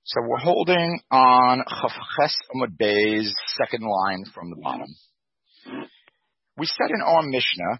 So we're holding on Chafches Amud Bey's second line from the bottom. We said in our Mishnah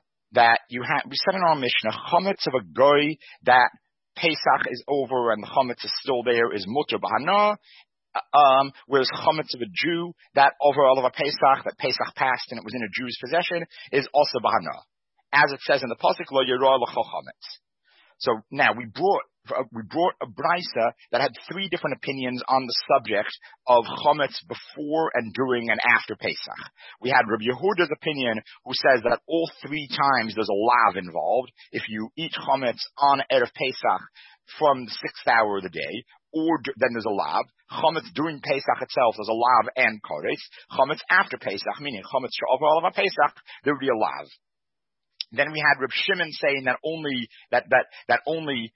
chametz of a goy that Pesach is over and the chametz is still there is mutter b'hana, whereas chametz of a Jew that over all of a Pesach, that Pesach passed and it was in a Jew's possession, is also b'hana, as it says in the pasuk lo yirah l'cho chametz. So now we brought a brisa that had three different opinions on the subject of chametz before and during and after Pesach. We had Rabbi Yehuda's opinion, who says that all three times there's a lav involved. If you eat chametz on Erev Pesach from the 6th hour of the day, or then there's a lav. Chametz during Pesach itself, there's a lav and koretz. Chametz after Pesach, meaning chametz over all of a Pesach, there would be a lav. Then we had Reb Shimon saying that only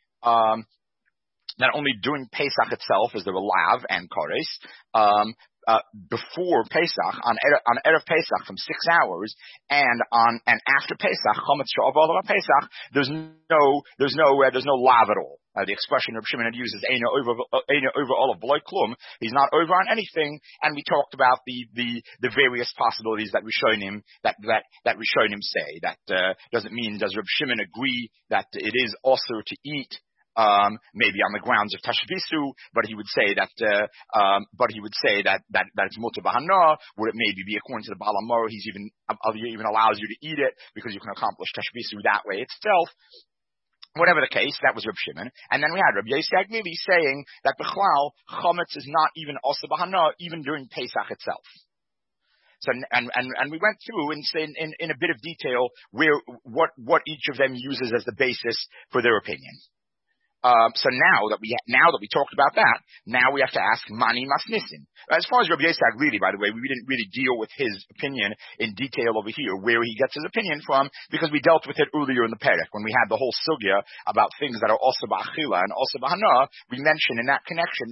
during Pesach itself is there a lav and koretz. Before Pesach, on Erev Pesach from 6 hours, and after Pesach, chametz she'avar Pesach, there's no lav at all. The expression Reb Shimon had used is eina over olav b'loy klum. He's not over on anything, and we talked about the various possibilities that Rishonim say. That doesn't mean, does Reb Shimon agree that it is also to eat maybe on the grounds of tashbisu, but he would say that it's mutar b'hana. Would it maybe be according to the Baal HaMaor, he even allows you to eat it because you can accomplish tashbisu that way itself. Whatever the case, that was Reb Shimon. And then we had Rabbi Yossi HaGlili saying that B'chlal chametz is not even also b'hana even during Pesach itself. So and we went through in a bit of detail what each of them uses as the basis for their opinion. So now that we talked about that, now we have to ask Mani Masnisin. As far as Rabbi Yossi HaGlili, by the way, we didn't really deal with his opinion in detail over here, where he gets his opinion from, because we dealt with it earlier in the Perek when we had the whole sugya about things that are also ba'achila and also b'hana. We mentioned in that connection,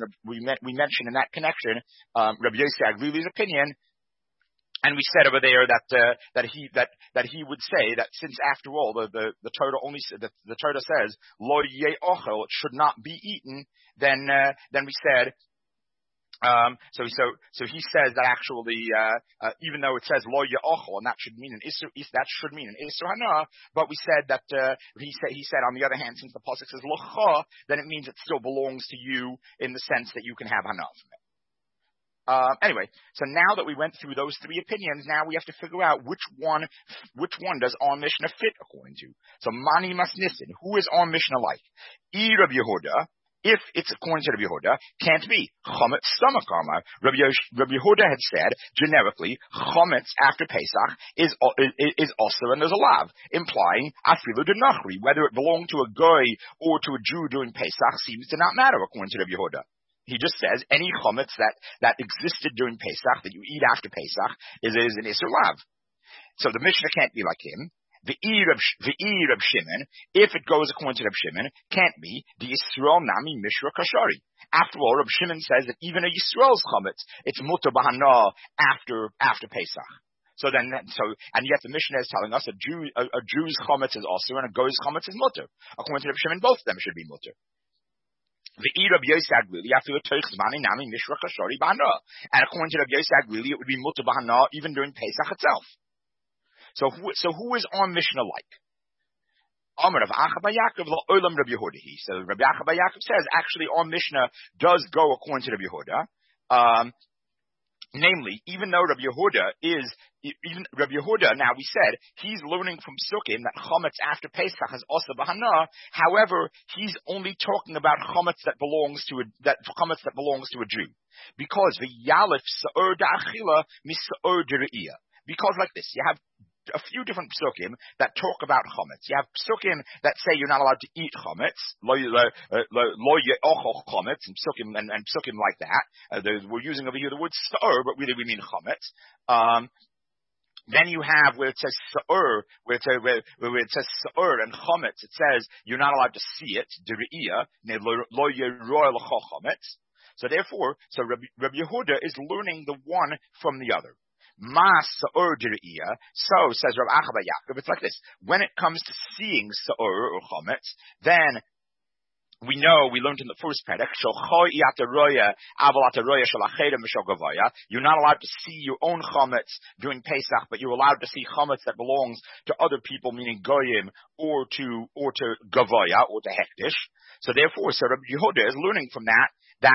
Rabbi Yossi HaGlili's opinion. And we said over there that he would say that since after all the Torah only the Torah says lo yeh ochel, it should not be eaten, then we said so he says that actually even though it says lo yeh ochel, and that should mean an isur hana, but we said that he said on the other hand, since the pasuk says locha, then it means it still belongs to you in the sense that you can have hana from it. Anyway, so now that we went through those three opinions, now we have to figure out which one does our Mishnah fit according to. So Mani Masnisin, who is our Mishnah like? Rabbi Yehuda, if it's according to Rabbi Yehuda, can't be. Chametz stomach armor. Rabbi Yehuda had said, generically, chametz after Pesach is also, and there's a lav, implying afilu de nachri, whether it belonged to a goy or to a Jew during Pesach seems to not matter according to Rabbi Yehuda. He just says any chametz that existed during Pesach that you eat after Pesach is an isur lav. So the Mishnah can't be like him. The Reb Shimon, if it goes according to Reb Shimon, can't be the Yisrael nami mishra kashari. After all, Reb Shimon says that even a Yisrael's chametz, it's mutar b'hana after Pesach. And yet the Mishnah is telling us a Jew's chametz is also and a goy's chametz is mutar. According to Reb Shimon, both of them should be mutar. And according to Rabbi Yossi HaGlili, it would be mutar b'hana even during Pesach itself. So who is our Mishnah like? Amar of Acha bar Yaakov la'olam Rabbi Yehuda. So Rabbi Acha bar Yaakov says actually our Mishnah does go according to Rabbi Yehuda. Namely, even though Rabbi Yehuda, now we said, he's learning from Sukkim that chametz after Pesach is also b'hana. However, he's only talking about chametz that belongs to a Jew. Because the yalif sa'ur da'achila misa'ur de're'iyah. Because like this, you have a few different psukim that talk about chametz. You have psukim that say you're not allowed to eat chametz, lo ye'ochel chametz, and psukim like that. We're using over here the word sa'ur, but really we mean chametz. Then you have where it says sa'ur, where it says sa'ur and chametz, it says you're not allowed to see it, de're'iyah, lo ye'roy l'cho chametz. So therefore, Rabbi Yehuda is learning the one from the other. Mas sa'ur diriyah. So says Rav Acha bar Yaakov, it's like this: when it comes to seeing sa'ur or chametz, then we learned in the first perek, you're not allowed to see your own chametz during Pesach, but you're allowed to see chametz that belongs to other people, meaning goyim, or to gavoya, or to hektish. So therefore, Rabbi Yehuda is learning from that.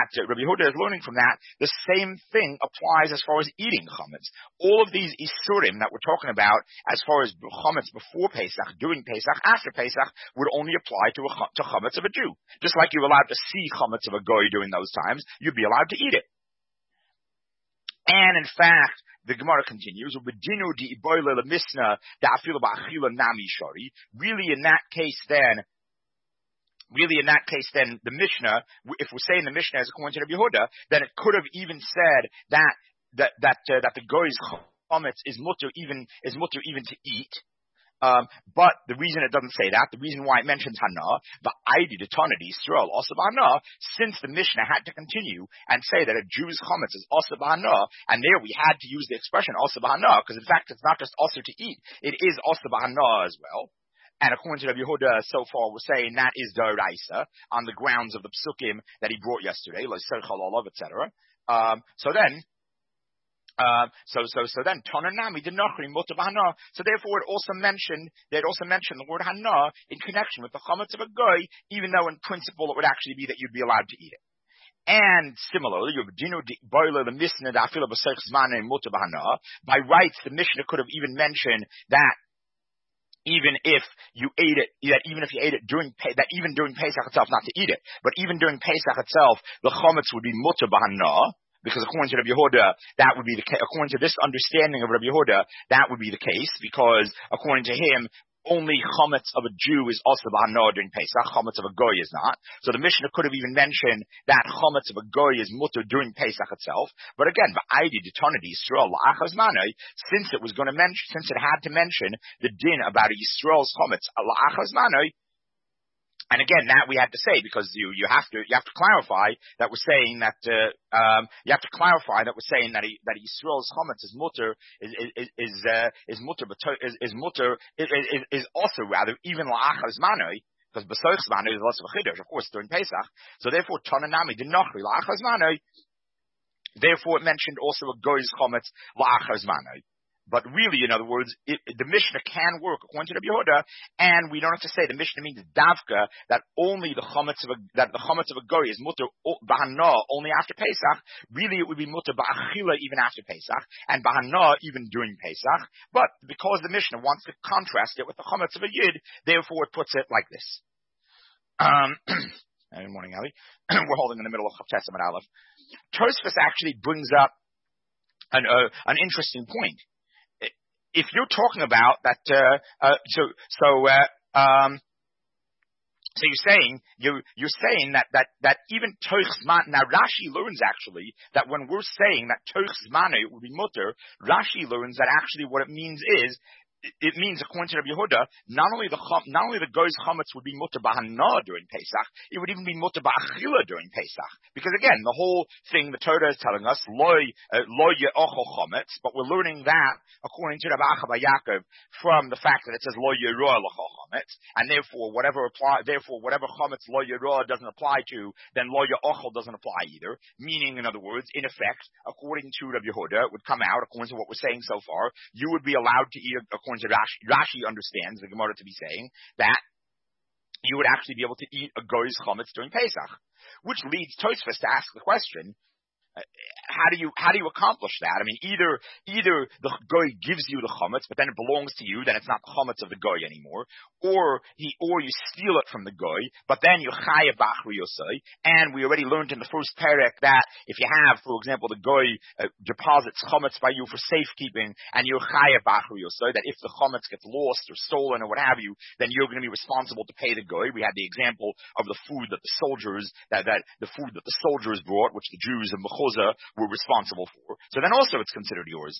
The same thing applies as far as eating chametz. All of these isurim that we're talking about, as far as chametz before Pesach, during Pesach, after Pesach, would only apply to chametz of a Jew. Just like you're allowed to see chametz of a goy during those times, you'd be allowed to eat it. And in fact, the Gemara continues, Really, in that case, then the Mishnah, if we're saying the Mishnah is according to Rabbi Yehuda, then it could have even said that the goy's chametz is mutter even to eat. But the reason it doesn't say that, the reason why it mentions Hana, the Aidi de Tanadi Yisrael also Hana, since the Mishnah had to continue and say that a Jew's chametz is also Hana, and there we had to use the expression also Hana, because in fact it's not just also to eat, it is also Hana as well. And according to Rabbi Yehuda, so far we're saying that is Doraisa on the grounds of the psukim that he brought yesterday, like Serchal Olav, etc. So then Tonanami did Nachri Mutter Hana. So therefore it also mentioned the word Hana in connection with the chametz of a goy, even though in principle it would actually be that you'd be allowed to eat it. And similarly, by rights, the Mishnah could have even mentioned that even if you ate it during Pesach itself, not to eat it, but even during Pesach itself, the chametz would be mutter b'hana, because according to Rabbi Yehuda, that would be the case. According to this understanding of Rabbi Yehuda, that would be the case, because according to him, only chametz of a Jew is also b'hana during Pesach. Chametz of a goy is not. So the Mishnah could have even mentioned that chametz of a goy is mutter during Pesach itself. But again, ba'aydi detanadi Yisrael la'achas manai, since it had to mention the din about a Yisrael's chametz la'achas manai. And again, that we had to say, because you have to clarify that we're saying that a Yisrael's chametz is mutter is also rather even la'achas manoi, because b'soichs manoi is less of a chiddush, of course, during Pesach. So therefore, Tonanami did nachri la'achas manoi. Therefore, it mentioned also a goy's chametz la'achas manoi. But really, in other words, the Mishnah can work according to Rabbi Yehuda, and we don't have to say the Mishnah means davka that only the chametz of a goy is mutter b'hana only after Pesach. Really, it would be mutter b'achila even after Pesach, and b'hana even during Pesach. But because the Mishnah wants to contrast it with the chametz of a yid, therefore it puts it like this. Good morning, Ali. We're holding in the middle of Chav Amud Aleph. Tosfos actually brings up an interesting point. If you're talking about that, so you're saying that even Toich Zman. Now Rashi learns actually that when we're saying that Toich Zman would be mutter, Rashi learns that actually what it means is, it means, according to Rabbi Yehuda, not only the goy's chametz would be mutter b'hana during Pesach, it would even be mutter b'achila during Pesach. Because again, the whole thing the Torah is telling us, lo ye'ochel chametz, but we're learning that according to Rabbi Acha bar Yaakov from the fact that it says lo ye'roa l'chol chametz, and therefore whatever chametz lo ye'roa doesn't apply to, then lo ye'ochel doesn't apply either. Meaning, in other words, in effect, according to Rabbi Yehuda, it would come out, according to what we're saying so far, you would be allowed to eat according to Rashi understands the Gemara to be saying that you would actually be able to eat a goy's chametz during Pesach, which leads Tosfos to ask the question: how do you accomplish that? I mean, either the goy gives you the chametz, but then it belongs to you, then it's not the chametz of the goy anymore, or you steal it from the goy, but then you chayav b'achri yosei. And we already learned in the first perek that if you have, for example, the goy deposits chametz by you for safekeeping, and you're chayav b'achri yosei, that if the chametz gets lost or stolen or what have you, then you're going to be responsible to pay the goy. We had the example of the food that the soldiers brought, which the Jews of Mechuza were responsible for. So then also it's considered yours.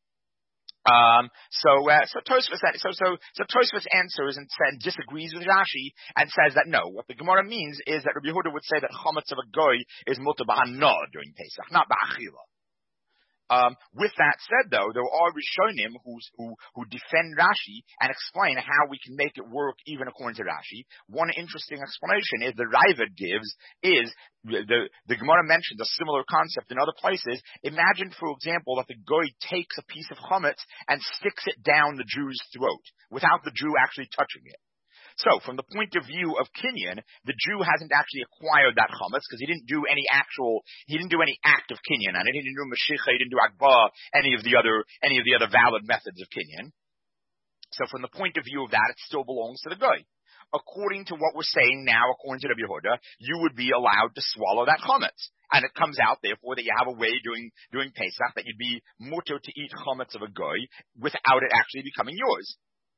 So Tosfos answers and disagrees with Rashi and says that no, what the Gemara means is that Rabbi Yehuda would say that chametz of a goy is mutter b'hana during Pesach, not b'achila. With that said, though, there are Rishonim who defend Rashi and explain how we can make it work even according to Rashi. One interesting explanation is the Raavad gives is the Gemara mentions a similar concept in other places. Imagine, for example, that the goy takes a piece of chametz and sticks it down the Jew's throat without the Jew actually touching it. So, from the point of view of Kinyan, the Jew hasn't actually acquired that chametz because he didn't do any act of Kinyan, and he didn't do Mashiach, he didn't do Akba, any of the other valid methods of Kinyan. So, from the point of view of that, it still belongs to the guy. According to what we're saying now, according to Rabbi Yehuda, you would be allowed to swallow that chametz. And it comes out, therefore, that you have a way during Pesach that you'd be mutter to eat chametz of a guy without it actually becoming yours.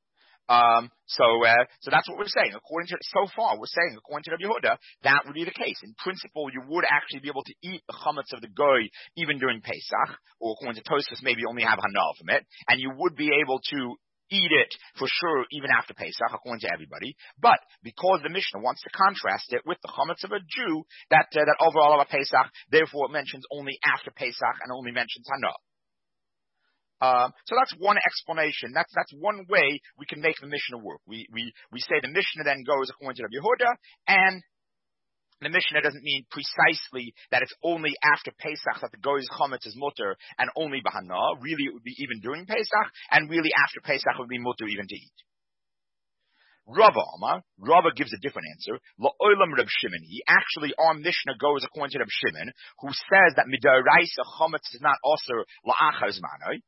So that's what we're saying. According to Rabbi Yehuda, that would be the case. In principle, you would actually be able to eat the chametz of the goy even during Pesach, or according to Tosfos, maybe only have hanal from it, and you would be able to eat it for sure even after Pesach, according to everybody. But because the Mishnah wants to contrast it with the chametz of a Jew, that overall of a Pesach, therefore it mentions only after Pesach and only mentions hanal. So that's one explanation. That's one way we can make the Mishnah work. We say the Mishnah then goes according to Rabbi Yehuda, and the Mishnah doesn't mean precisely that it's only after Pesach that the goy's chametz is mutter and only b'hana. Really, it would be even during Pesach, and really after Pesach it would be mutter even to eat. Rava gives a different answer. La'olam Reb Shimon. Actually, our Mishnah goes according to Reb Shimon, who says that midaraisa chametz is not osir la'achar zmanoi.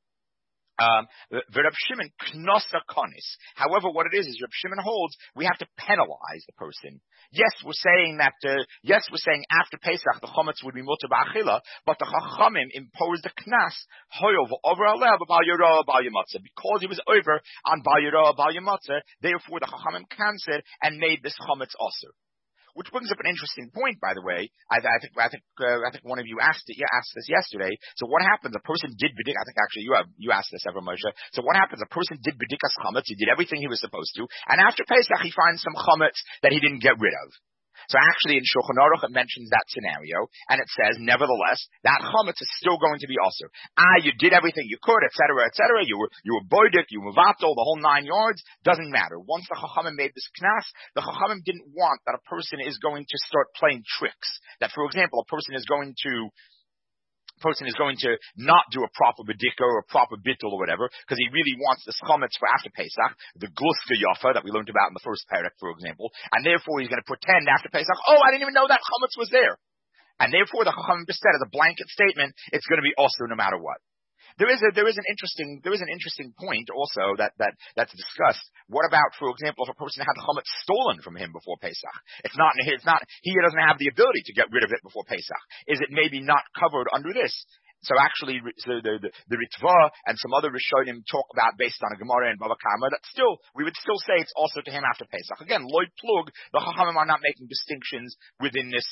Reb Shimon knosa konis. However, what it is Reb Shimon holds we have to penalize the person. Yes, we're saying after Pesach the chametz would be mutter ba'achila, but the Chachamim imposed a knas hoyov over aleh b'bal yirah b'al yamatzah because he was over on bal yirah b'al yamatzah. Therefore, the Chachamim canceled and made this chametz osir. Which brings up an interesting point, by the way. I think one of you asked this yesterday. So what happens? A person did b'dik. I think actually you asked this ever, Moshe. So what happens? A person did b'dikas chametz. He did everything he was supposed to, and after Pesach he finds some chametz that he didn't get rid of. So actually in Shulchan Aruch it mentions that scenario, and it says, nevertheless, that chametz is still going to be osir. You did everything you could, etc., etc. You were boidik, you were vatal, the whole 9 yards. Doesn't matter. Once the Chachamim made this knas, the Chachamim didn't want that a person is going to start playing tricks. That, for example, a person is going to not do a proper bedika or a proper bittul or whatever, because he really wants this chametz for after Pesach, the gluska yafa that we learned about in the first parak, for example, and therefore he's going to pretend after Pesach, I didn't even know that chametz was there. And therefore the Chachamim just said as a blanket statement, it's going to be also no matter what. There is an interesting point also that's discussed. What about, for example, if a person had the chametz stolen from him before Pesach? He doesn't have the ability to get rid of it before Pesach. Is it maybe not covered under this? So actually, the Ritva and some other Rishonim talk about based on a Gemara and Bava Kama that we would still say it's also to him after Pesach. Again, loy plug, the Chachamim are not making distinctions within this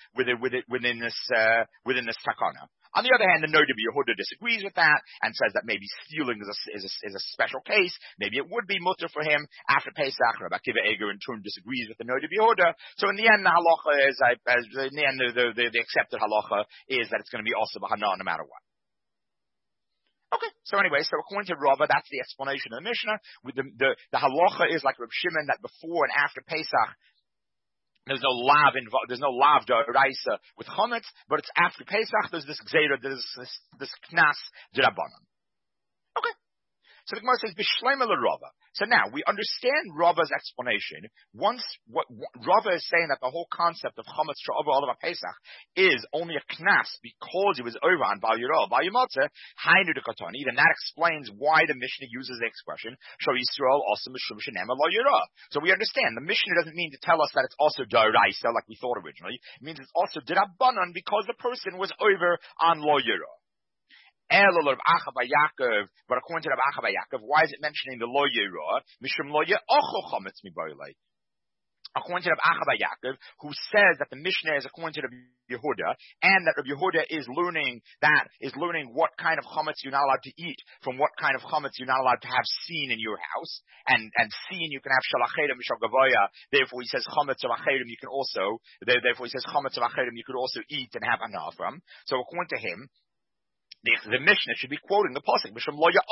takana. On the other hand, the Noda B'Yehuda disagrees with that and says that maybe stealing is a special case. Maybe it would be mutter for him after Pesach. Rabbi Akiva Eger in turn disagrees with the Noda B'Yehuda. So in the end, the halacha is, the accepted halacha is that it's going to be also b'hana no matter what. Okay, so anyway, according to Rava, that's the explanation of the Mishnah. With the halacha is like Reb Shimon that before and after Pesach, there's no lav d'oraisa with chametz, but it's after Pesach. There's this gzeira, this knas d'rabbanan. Okay. So the Gemara says b'shleima l'Rava. So now we understand Rava's explanation. What Rava is saying that the whole concept of chametz sha'over olav Pesach is only a knas because it was over on bal yirah bal yamatzah hainu dekatani. Then that explains why the Mishnah uses the expression shal Yisrael also mishum shenema lo yirah. So we understand the Mishnah doesn't mean to tell us that it's also d'oraisa like we thought originally. It means it's also d'rabbanan because the person was over on lo yirah. But according to Rav Acha bar Yaakov, why is it mentioning the lo yirah? Mishum lo ye'ochel chametz miboilei. According to Rav Acha bar Yaakov, who says that the Mishnah is according to Rabbi Yehuda, and that Rabbi Yehuda is learning what kind of chametz you're not allowed to eat from what kind of chametz you're not allowed to have seen in your house, and seen you can have shalacherim mishal gavoya. Therefore, he says chametz of acherim you can also. Therefore, he says chametz of acherim you could also eat and have anah from. So according to him, The Mishnah should be quoting the pasuk because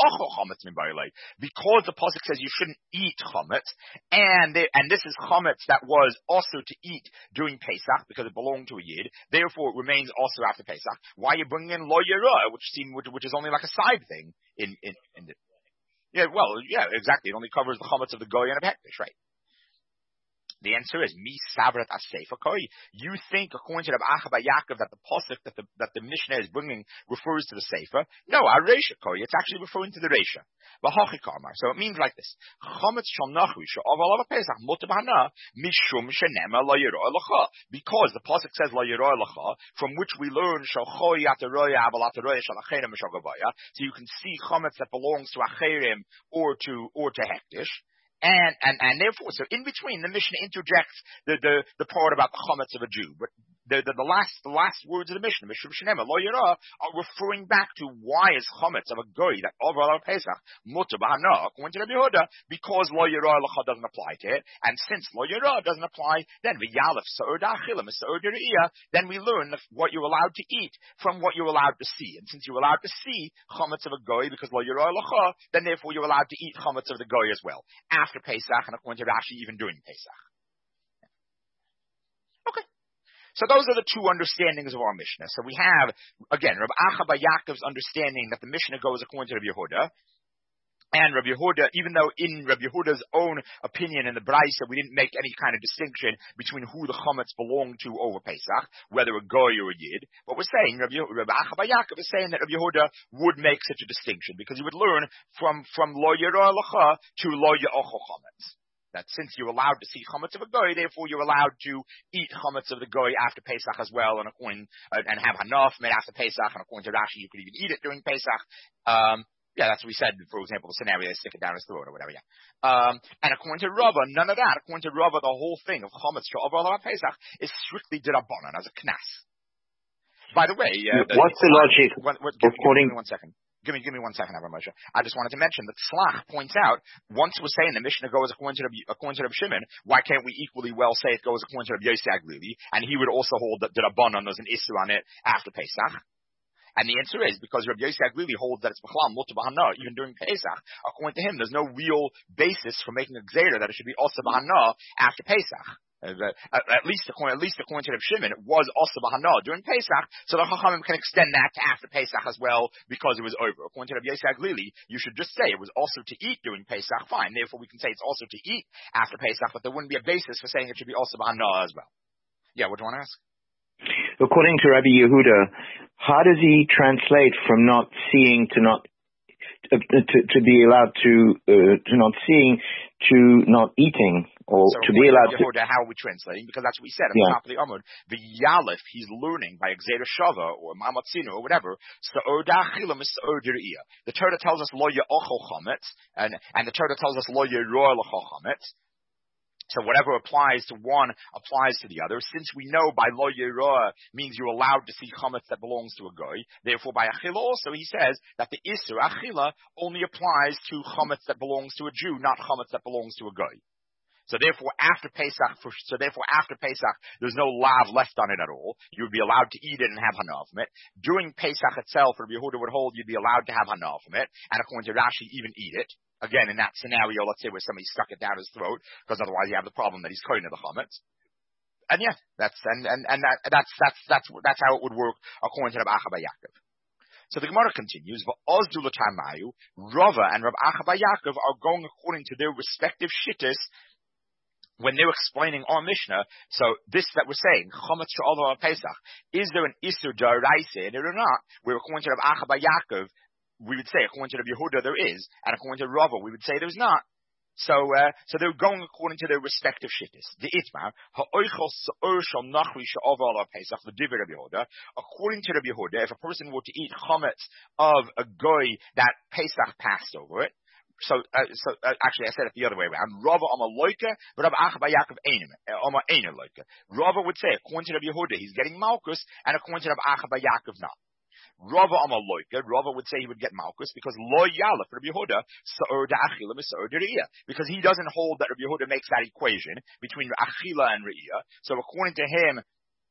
the pasuk says you shouldn't eat chametz, and this is chametz that was also to eat during Pesach because it belonged to a yid. Therefore, it remains also after Pesach. Why are you bringing in lo yirah, which is only like a side thing in the, exactly. It only covers the chametz of the goy and of hektish, right? The answer is mi savrat asefa koi. You think, according to the Acha bar Yaakov, that the pasuk that the Mishnah is bringing refers to the sefer? No, areisha koi. It's actually referring to the reisha. V'hachi kamar. So it means like this: chametz shel nachri she'aval al pesach mutar b'hana mishum shenema lo yirah lecha. Because the pasuk says lo yirah lecha, from which we learn shel choi ataroya aval ataroya shel acherim mishagavaya. So you can see chametz that belongs to acherim or to hektish. And therefore, so in between, the Mishnah interjects the part about the chametz of a Jew, but the last words of the Mishnah, Mishum Shenema Lo Yirah, are referring back to why is chametz of a goy that over al Pesach mutar b'hana according to Rabbi Yehuda, because Lo Yirah lecha doesn't apply to it, and since Lo Yirah doesn't apply, then v'yalef sa'ur da'achilim sa'ur d're'iyah, then we learn what you're allowed to eat from what you're allowed to see, and since you're allowed to see chametz of a goy because Lo Yirah lecha, then therefore you're allowed to eat chametz of the goy as well after Pesach, and according to Rashi, even during Pesach. Okay. So those are the two understandings of our Mishnah. So we have, again, Rabbi Acha bar Yaakov's understanding that the Mishnah goes according to Rabbi Yehuda, and Rabbi Yehuda, even though in Rabbi Yehuda's own opinion in the Braisa, we didn't make any kind of distinction between who the chametz belonged to over Pesach, whether a goy or a yid, but we're saying, Rabbi Acha bar Yaakov is saying that Rabbi Yehuda would make such a distinction, because he would learn from lo yirah lecha to lo ya'ocho chametz. That since you're allowed to see chametz of a goy, therefore you're allowed to eat chametz of the goy after Pesach as well, and have hanaf made after Pesach, and according to Rashi, you could even eat it during Pesach. That's what we said, for example, the scenario, they stick it down his throat or whatever, and according to Rava, none of that. According to Rava, the whole thing of chametz she'over al Pesach is strictly d'Rabbanan, as a knas. By the way, what's the logic? Give me 1 second. Give me 1 second, Rabbi Moshe. I just wanted to mention that Slach points out, once we're saying the Mishnah goes according to Rabbi Shimon, why can't we equally well say it goes according to Rabbi Yossi Aglili? And he would also hold that Rabbanan there's an issue on it after Pesach. And the answer is because Rabbi Yossi Aglili holds that it's B'chlam mutar b'hana even during Pesach. According to him, there's no real basis for making a gzeira that it should be also b'hana after Pesach. At least according to Rabbi Shimon, it was also b'hana during Pesach, so the Chachamim can extend that to after Pesach as well because it was over. According to Rabbi Yossi Aglili, you should just say it was also to eat during Pesach. Fine, therefore we can say it's also to eat after Pesach, but there wouldn't be a basis for saying it should be also b'hana as well. Yeah, what do you want to ask? According to Rabbi Yehuda, how does he translate from not seeing to not to be allowed to not seeing to not eating, or so to be allowed to? How are we translating? Because that's what we said at the top of the Amud. The Yalef, he's learning by Gzeira Shava or Mamatzino or whatever. The Torah tells us lo ya'ocho chametz, and the Torah tells us lo yirah lecha chametz. So whatever applies to one applies to the other. Since we know by lo yirah means you're allowed to see chametz that belongs to a goy, therefore by achila also he says that the isur achila only applies to chametz that belongs to a Jew, not chametz that belongs to a goy. So therefore after Pesach, there's no lav left on it at all. You would be allowed to eat it and have hana from it. During Pesach itself, Rabbi Yehuda would hold you'd be allowed to have hana from it, and according to Rashi, even eat it. Again, in that scenario, let's say where somebody stuck it down his throat, because otherwise you have the problem that he's kohen of the chametz. And that's how it would work according to Rabbi Acha bar Yaakov. So the Gemara continues, V'ozdu l'tamayu, Rava and Rabbi Acha bar Yaakov are going according to their respective shittas when they're explaining our Mishnah. So this that we're saying, chametz she'over al Pesach, is there an isur d'oraisa in it or not? Where according to Rabbi Acha bar Yaakov, we would say according to Rabbi Yehuda there is, and according to Rava we would say there's not. So they're going according to their respective shittas. The itmar ha'oichel sa'ur shel nachri she'over al Pesach v'divrei Rabbi Yehuda. According to Rabbi Yehuda, if a person were to eat chametz of a goy that Pesach passed over it. So actually, I said it the other way around. Rava Amar Loika, but Rabbi Acha bar Yaakov Amar Einer Loika. Rava would say, according to Rabbi Yehuda, he's getting malchus, and according to Rabbi Acha bar Yaakov, not. Rava Amar Loika, Rava would say he would get malchus because lo yalef Rabbi Yehuda sa'ur da'achila misa'ur d're'iyah, because he doesn't hold that Rabbi Yehuda makes that equation between achila and re'iyah. So according to him,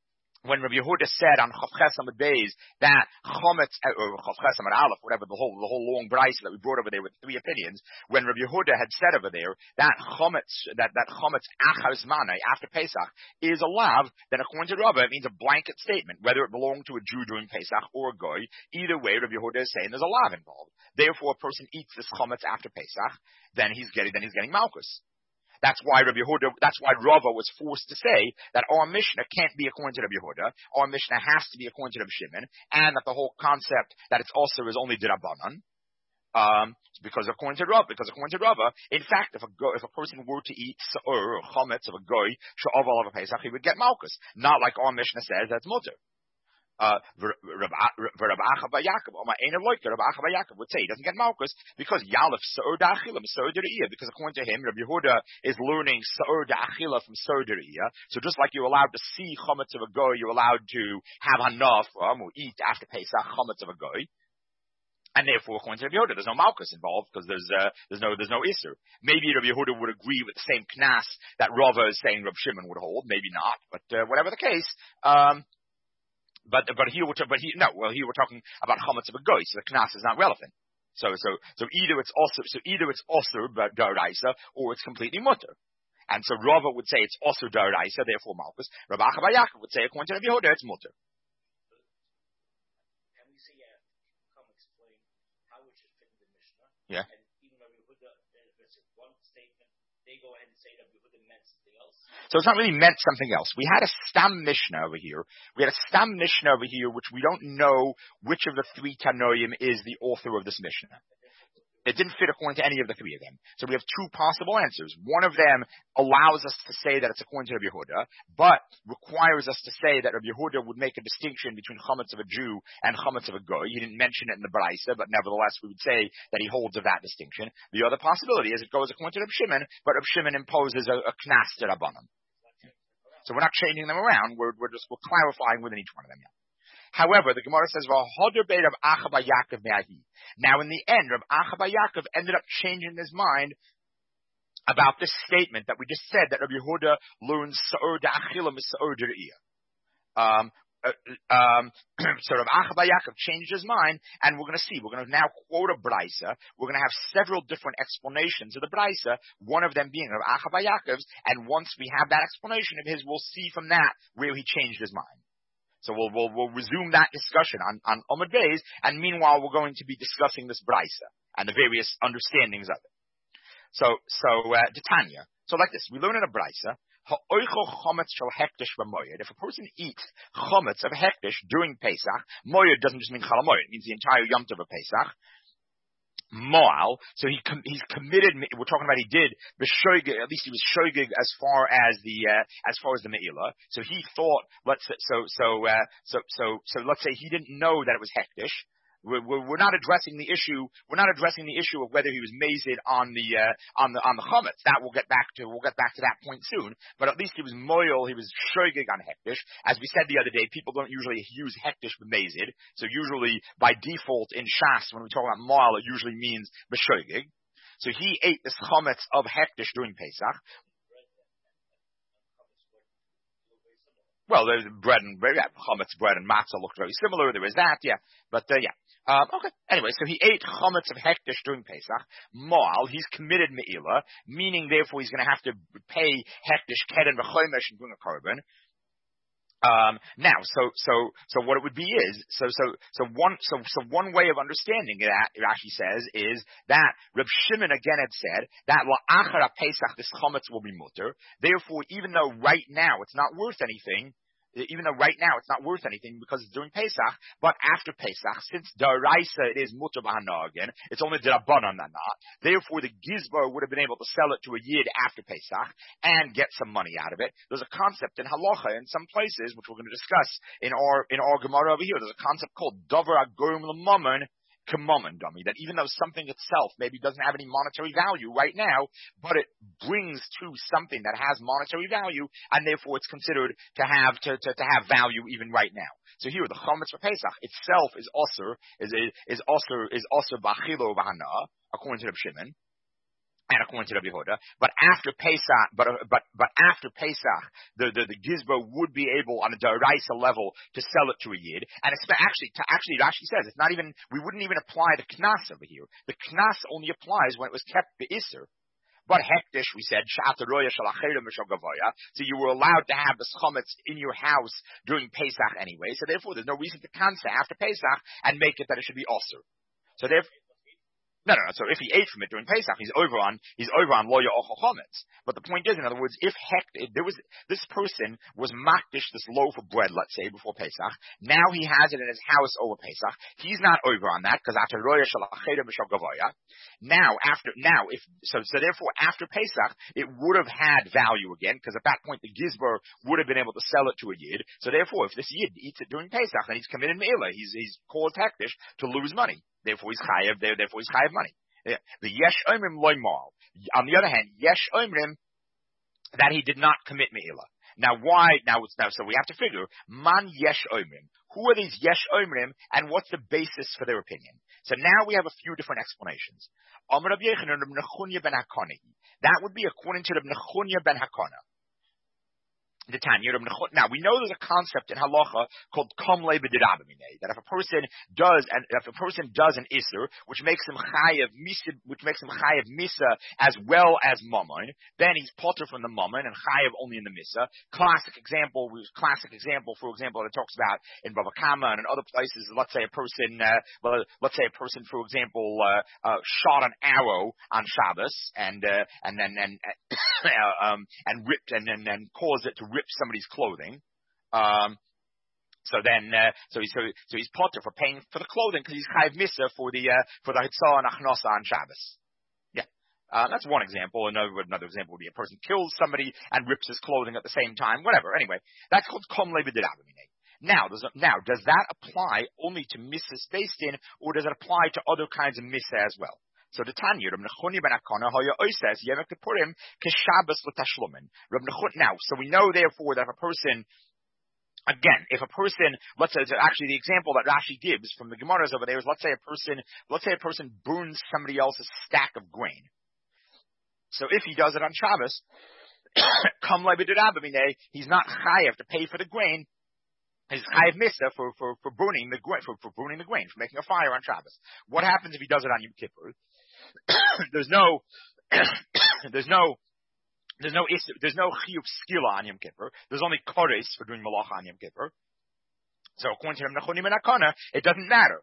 when Rabbi Yehuda said on Chav Ches Amud Beis that Chometz, or Chav Ches Amud Aleph, whatever, the whole long brayso that we brought over there with three opinions, when Rabbi Yehuda had said over there that Chometz, that Chometz Achos Manai, after Pesach, is a lav, then according to Rabbi, it means a blanket statement, whether it belonged to a Jew during Pesach or a Goy. Either way, Rabbi Yehuda is saying there's a lav involved. Therefore, a person eats this Chometz after Pesach, then he's getting Malchus. That's why Rava was forced to say that our Mishnah can't be according to Rabbi Yehuda, our Mishnah has to be according to Rabbi Shimon, and that the whole concept that it's also is only D'Rabbanan, because according to Rava, in fact, if a person were to eat Sa'ur, or Chometz of a Goy, Sha'aval of a Pesach, he would get Malchus. Not like our Mishnah says that's Mutter. Rabbi Acha bar Yaakov would say he doesn't get Malchus because Yalef Sa'ur Da'achila Sa'ur D'Re'iyah, because according to him, Rabbi Yehuda is learning Sa'ur Da'achila from Sa'ur D'Re'iyah. So just like you're allowed to see Chometz of a Goy, you're allowed to have Hanaf, or eat after Pesach Chometz of a Goy. And therefore, according to Rabbi Yehuda, there's no Malchus involved because there's no Isser. Maybe Rabbi Yehuda would agree with the same Knas that Rava is saying Rabbi Shimon would hold. Maybe not, but whatever the case, But here we're talking about chametz of a goy, so the knas is not relevant. So either it's also daraisa or it's completely mutter. And so Rava would say it's also daraisa, therefore malchus. Rabbi Acha bar Yaakov would say according to Rabbi Yehuda it's mutter. Can we say come explain how it should fit in the Mishnah? Yeah. And even Rabbi Yehuda, if it's one statement, they go ahead and say Rabbi Yehuda meant something else. So it's not really meant something else. We had a Stam Mishnah over here. Which we don't know which of the three Tanoim is the author of this Mishnah. It didn't fit according to any of the three of them. So we have two possible answers. One of them allows us to say that it's according to Rabbi Yehuda, but requires us to say that Rabbi Yehuda would make a distinction between chametz of a Jew and chametz of a Goy. He didn't mention it in the Baraisa, but nevertheless we would say that he holds of that distinction. The other possibility is it goes according to Rabbi Shimon, but Rabbi Shimon imposes a knas to Rabbanan. So we're not changing them around. We're clarifying within each one of them. Yeah. However, the Gemara says, now in the end, Rav Acha bar Yaakov ended up changing his mind about this statement that we just said, that Rabbi Yehuda learns Sa'ur Da'achila Sa'ur D'Re'iyah. So Rav Acha bar Yaakov changed his mind, and we're going to now quote a Braisa. We're going to have several different explanations of the Braisa, one of them being Rav Acha bar Yaakov's, and once we have that explanation of his, we'll see from that where he changed his mind. So we'll resume that discussion on Amud Beis, and meanwhile we're going to be discussing this Braisa and the various understandings of it. So Tanya. So like this, we learn in a Braisa, if a person eats chometz of hektish during Pesach, moyed doesn't just mean chal moyed, it means the entire Yom Tov of Pesach. Moal, so he's committed. We're talking about he did b'shoigig. At least he was shoigig as far as the me'ilah. So he thought. Let's say he didn't know that it was hektish. We're not addressing the issue. We're not addressing the issue of whether he was mazid on the chametz. That we'll get back to that point soon. But at least he was moil. He was shoigig on hektish. As we said the other day, people don't usually use hektish with mazid. So usually by default in Shas, when we talk about moil, it usually means b'shoigig. So he ate this chametz of hektish during Pesach. Well, there's chametz bread and matzah looked very similar. There is that, yeah. But yeah. Okay. Anyway, so he ate chametz of hektish during Pesach. Moal, he's committed me'ilah, meaning therefore he's going to have to pay hektish keden v'chomesh and bring a korban. Now, so what it would be is, one way of understanding that, Rashi says, is that Reb Shimon again had said that la'achar Pesach this chametz will be mutter. Therefore, even though right now it's not worth anything because it's during Pesach, but after Pesach, since daraisa it is mutter b'hana again, it's only d'rabbanan not. Therefore, the gizbar would have been able to sell it to a yid after Pesach and get some money out of it. There's a concept in halacha in some places, which we're going to discuss in our Gemara over here. There's a concept called davar agorim l'mammon k'mammon dummy, that even though something itself maybe doesn't have any monetary value right now, but it brings to something that has monetary value, and therefore it's considered to have value even right now. So here, the chametz for Pesach itself is also b'achilo b'hana, according to Reb Shimon. and according to Rabbi Yehuda, but after Pesach, but after Pesach, the gizba would be able on a deraisa level to sell it to a yid, and it's actually Rashi says it's not even, we wouldn't even apply the knas over here. The knas only applies when it was kept be'isr. But hektish, we said, so you were allowed to have the chametz in your house during Pesach anyway, so therefore there's no reason to cancel after Pesach and make it that it should be osir. So therefore, no. So if he ate from it during Pesach, he's over on loya ochel chametz. But the point is, in other words, if this person was makdish this loaf of bread, let's say, before Pesach, now he has it in his house over Pesach. He's not over on that because after roya shalacheda b'shal gavoya. So therefore, after Pesach, it would have had value again because at that point the gizber would have been able to sell it to a yid. So therefore, if this yid eats it during Pesach, then he's committed meila. He's called hektish to lose money. Therefore he's chayav. Therefore he's chayav money. Yeah. The yesh omrim loy mal. On the other hand, yesh omrim that he did not commit meila. Now why? So we have to figure man yesh omrim. Who are these yesh omrim, and what's the basis for their opinion? So now we have a few different explanations. Amar Rabbi Yechanan Reb Nechunya ben Hakana. That would be according to Reb Nechunya ben Hakana. The Tanya. Now we know there's a concept in halacha called kamle b'dirabamine, that if a person does an iser, which makes him chayav misa as well as mammon, then he's potter from the mammon and chayav only in the misa. Classic example, for example, that talks about in Bava Kama and in other places. Let's say a person, for example, shot an arrow on Shabbos and ripped and caused it to rip somebody's clothing. So he's potter for paying for the clothing because he's chayav misa for the hitzah and achnasa on Shabbos. Yeah, that's one example. Another example would be a person kills somebody and rips his clothing at the same time. Whatever. Anyway, that's called komle b'dirabamine. Now, does that apply only to misa based in, or does it apply to other kinds of misa as well? So the Tanya, Reb Nechunya ben Hakana, says Yom Kippurim k'Shabbos l'tashlumin. Now, so we know therefore that if a person, let's say, actually the example that Rashi gives from the Gemaras over there is, let's say a person burns somebody else's stack of grain. So if he does it on Shabbos, kamle b'dirabamine, he's not chayav to pay for the grain. He's chayav misa for burning the grain, for making a fire on Shabbos. What happens if he does it on Yom Kippur? There's no chiyuv skila on Yom Kippur. There's only kores for doing malacha on Yom Kippur. So according to Reb Nechunya ben Hakana, it doesn't matter.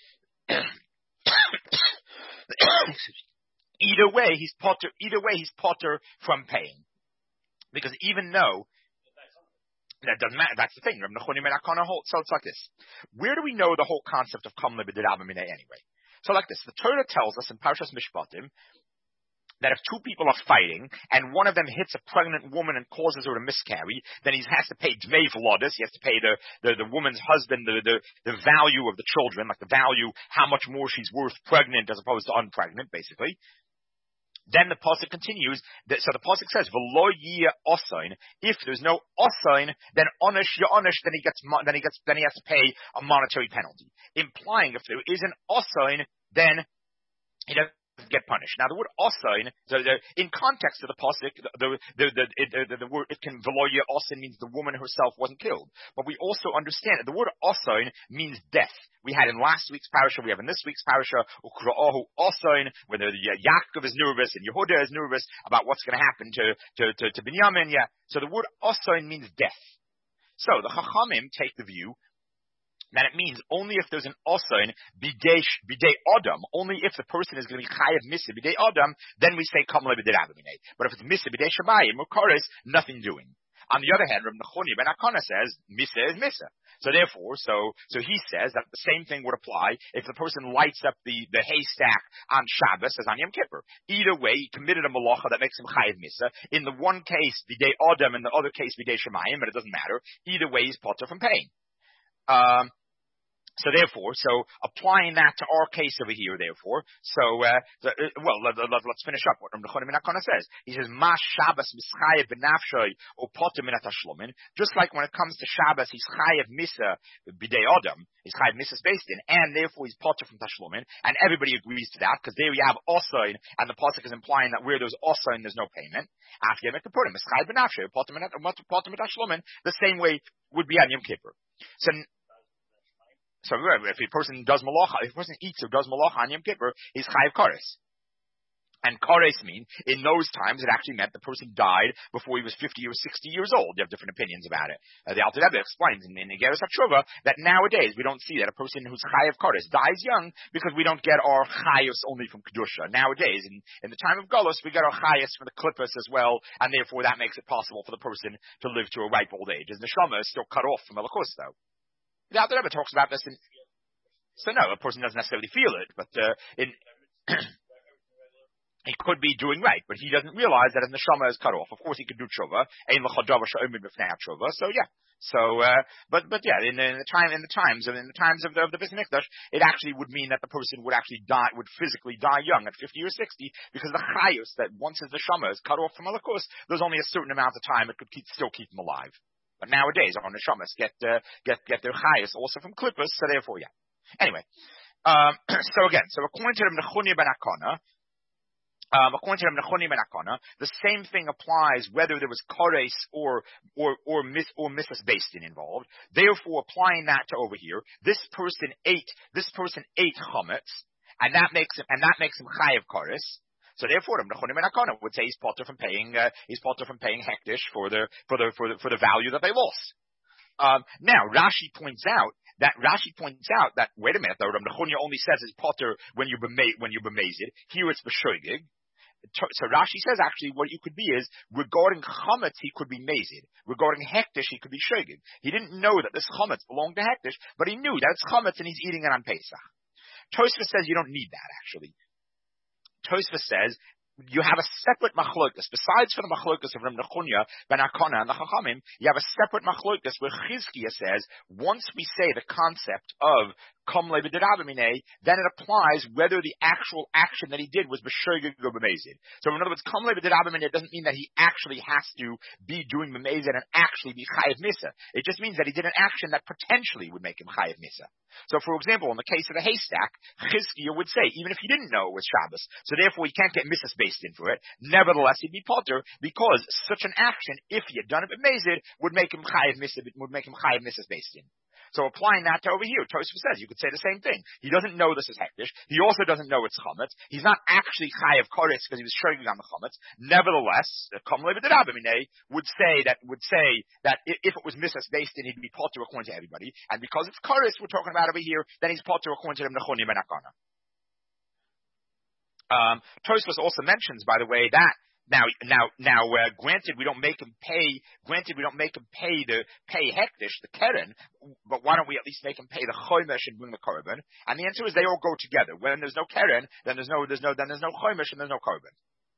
Either way, he's potter from paying, because even though that doesn't matter. That's the thing. Reb Nechunya ben Hakana holds. So it's like this. Where do we know the whole concept of kamle b'dirabamine anyway? So like this, the Torah tells us in Parshas Mishpatim that if two people are fighting and one of them hits a pregnant woman and causes her to miscarry, then he has to pay dmei v'lodus. He has to pay the woman's husband the value of the children, like the value, how much more she's worth pregnant as opposed to unpregnant, basically. Then the pasuk continues. So the pasuk says, "V'lo yiyeh osain." If there's no osain, then onish ya'onish. Then he has to pay a monetary penalty, implying if there is an osain, then he doesn't get punished. Now the word osain, in context of the pasuk, the word it can v'lo yiyeh osain means the woman herself wasn't killed, but we also understand that the word osain means death. We had in last week's parasha, we have in this week's parasha, Ukra'ahu Osain, where Yaakov is nervous and Yehuda is nervous about what's going to happen to Binyamin. Yeah. So the word Osain means death. So the Chachamim take the view that it means only if there's an Osain bidei Adam, only if the person is going to be chayav misa bidei Adam, then we say kamle b'dirabamine. But if it's misa bidei shabayim or koris, nothing doing. On the other hand, Reb Nechunya ben Hakana says misa is misa. So therefore, so he says that the same thing would apply if the person lights up the haystack on Shabbos as on Yom Kippur. Either way, he committed a malacha that makes him chayav misa. In the one case, bidei Adam, in the other case, bidei shamayim, but it doesn't matter. Either way, he's potter from paying. So therefore, applying that to our case over here, therefore, let's finish up what Rabbi Nachman ben Akana says. He says, "Ma Shabbos mischayev b'nafshay or potem min atashlomin." Just like when it comes to Shabbos, he's chayev misa b'dei adam, he's chayev misas based in, and therefore he's poter from tashlomin, and everybody agrees to that because there you have osain, and the pasuk is implying that where there's osain, there's no payment. After Yom Kippur, mischayev b'nafshay or potem min atashlomin, the same way would be on Yom Kippur. So if a person does malacha, if a person eats or does malacha on Yom Kippur, he's chayav kares. And kares mean, in those times, it actually meant the person died before he was 50 or 60 years old. They have different opinions about it. The Alter Rebbe explains in Igeres HaTshuva that nowadays we don't see that a person who's chayav kares dies young because we don't get our chayos only from kedusha. Nowadays, in the time of Golus, we get our chayos from the klippos as well, and therefore that makes it possible for the person to live to a ripe old age. As the neshama is still cut off from Elokus, though. The Alter Rebbe talks about this so no, a person doesn't necessarily feel it, but he could be doing right, but he doesn't realize that his neshama is cut off. Of course, he could do tshuva. So yeah. But yeah, in the times of the Beis Mikdash, it actually would mean that the person would actually die, would physically die young at 50 or 60, because the chayus that once his neshama is cut off from Elokus, there's only a certain amount of time it could still keep him alive. But nowadays, our neshamas get their chayus also from klippos, so therefore, yeah. Anyway, so according to Rabbi Nachman ben Akana, the same thing applies whether there was kares or misas bastin involved. Therefore, applying that to over here, this person ate chametz, and that makes him chayav kares. So therefore, Rabbi Nachman ben Akana would say he's potter from paying hektish for the value that they lost. Now Rashi points out that wait a minute, though Rabbi Nachman only says it's potter when you're bemazed. Here it's b'shoigig. So Rashi says actually what you could be is regarding chametz he could be mazed. Regarding hektish he could be shoigig. He didn't know that this chametz belonged to hektish, but he knew that it's chametz and he's eating it on Pesach. Tosfos says you don't need that actually. Tosfos says you have a separate machlokas. Besides for the machlokas of Rabbi Nachman ben Akana and the Chachamim, you have a separate machlokas where Chizkiah says, once we say the concept of Kom le b'dirabamine, then it applies whether the actual action that he did was b'shogeg or b'mezid. So in other words, Kom le b'dirabamine doesn't mean that he actually has to be doing b'mezid and actually be chayav misa. It just means that he did an action that potentially would make him chayav misa. So for example, in the case of the haystack, Chizkiah would say, even if he didn't know it was Shabbos, so therefore he can't get misas based in for it, nevertheless he'd be potter, because such an action, if he had done it b'mezid, would make him chayav misas based in. So applying that to over here, Tosfos says you could say the same thing. He doesn't know this is hektish. He also doesn't know it's chametz. He's not actually chayav kares because he was shogeg on the chametz. Nevertheless, Kom le b'dirabamine would say that if it was misas based in, he'd be potter according to everybody. And because it's kares we're talking about over here, then he's potter according to Rabbi Nachman ben Akana. Tosfos also mentions, by the way, that granted we don't make him pay the hektish, the keren, but why don't we at least make him pay the chomesh and bring the korban? And the answer is they all go together. When there's no keren, then there's no chomesh and there's no korban.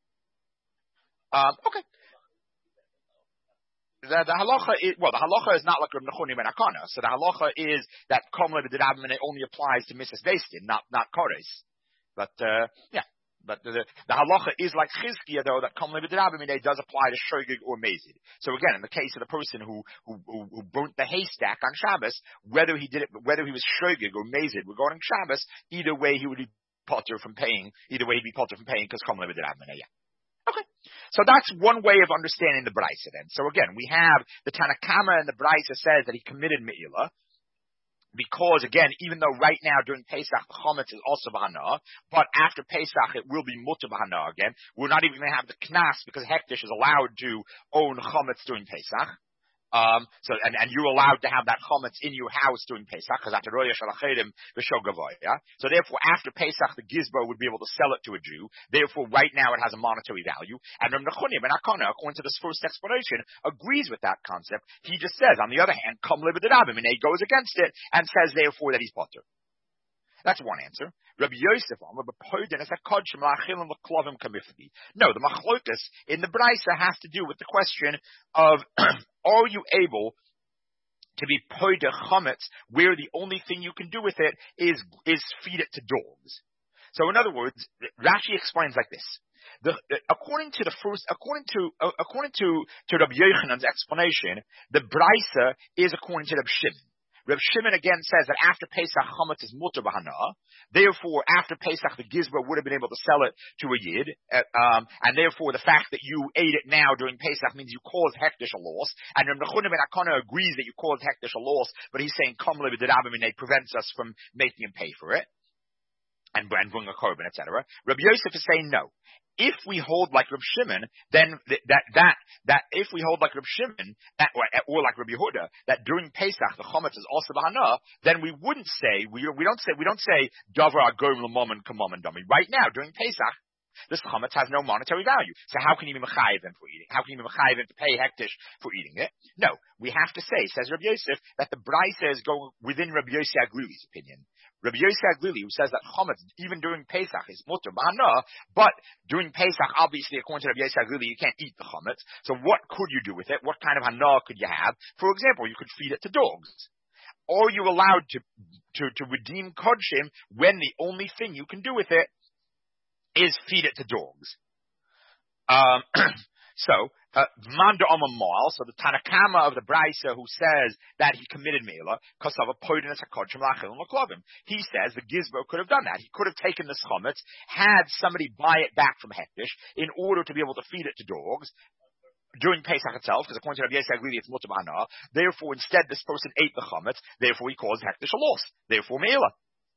Okay. The halacha is not like Rabbi Nachman ben Akana. So the halacha is that kom le b'dirabamine only applies to misas bastin, not kares. But yeah. But the halacha is like Chizkiah, though, that Kom le b'dirabamine does apply to shogeg or mazid. So again, in the case of the person who burnt the haystack on Shabbos, whether he was shogeg or mazid regarding Shabbos, either way he would be potter from paying. Either way he'd be potter from paying because Kom le b'dirabamine. Yeah. Okay. So that's one way of understanding the Braisa then. So again, we have the Tanakama and the Braisa says that he committed Me'ilah. Because again, even though right now during Pesach the chametz is also b'hana, but after Pesach it will be mutter b'hana again. We're not even going to have the knas because hektish is allowed to own chametz during Pesach. And you're allowed to have that chametz in your house during Pesach because after roya shalachedim v'shogavoya. So therefore, after Pesach, the gizbo would be able to sell it to a Jew. Therefore, right now it has a monetary value. And Rabbi Nachman ben Akana, according to this first explanation, agrees with that concept. He just says, on the other hand, Kom le b'dirabamine goes against it and says therefore that he's potter. That's one answer. Rabbi Yosef, no, the machlokas in the Braisa has to do with the question of, are you able to be poida chametz, where the only thing you can do with it is feed it to dogs. So in other words, Rashi explains like this. According to Rabbi Yochanan's explanation, the Braisa is according to Rabbi Shimon. Rabbi Shimon again says that after Pesach, chametz is mutter b'hana. Therefore, after Pesach, the gizba would have been able to sell it to a yid, and therefore the fact that you ate it now during Pesach means you caused hektish a loss. And Rabbi Nachman ben Akana agrees that you caused hektish a loss, but he's saying kamle b'derabim prevents us from making him pay for it and bring a korban, etc. Rabbi Yosef is saying no. If we hold like Rabbi Shimon, then that if we hold like Rabbi Shimon or like Rabbi Yehuda that during Pesach the chametz is also b'hana, then we wouldn't say we don't say davar agorim l'mamon k'mamon dami. Right now during Pesach, this chametz has no monetary value. So how can you be mechayiv him for eating? How can you be mechayiv him to pay hektish for eating it? No, we have to say, says Rabbi Yosef, that the Braisa is going within Rabbi Yossi Aglili's opinion. Rabbi Yossi Aglili, who says that chametz even during Pesach is mutter b'hana, but during Pesach, obviously according to Rabbi Yossi Aglili, you can't eat the chametz. So what could you do with it? What kind of hana could you have? For example, you could feed it to dogs. Or are you allowed to redeem kodshim when the only thing you can do with it is feed it to dogs. Manda Amamal, so the Tanakama of the Braisa who says that he committed Meila, he says the Gizbo could have done that. He could have taken this chametz, had somebody buy it back from Hektish in order to be able to feed it to dogs during Pesach itself, because according to Rabbi Yossi Aglili it's mutter b'hana. Therefore, instead this person ate the chametz, therefore he caused Hektish a loss. Therefore Meila.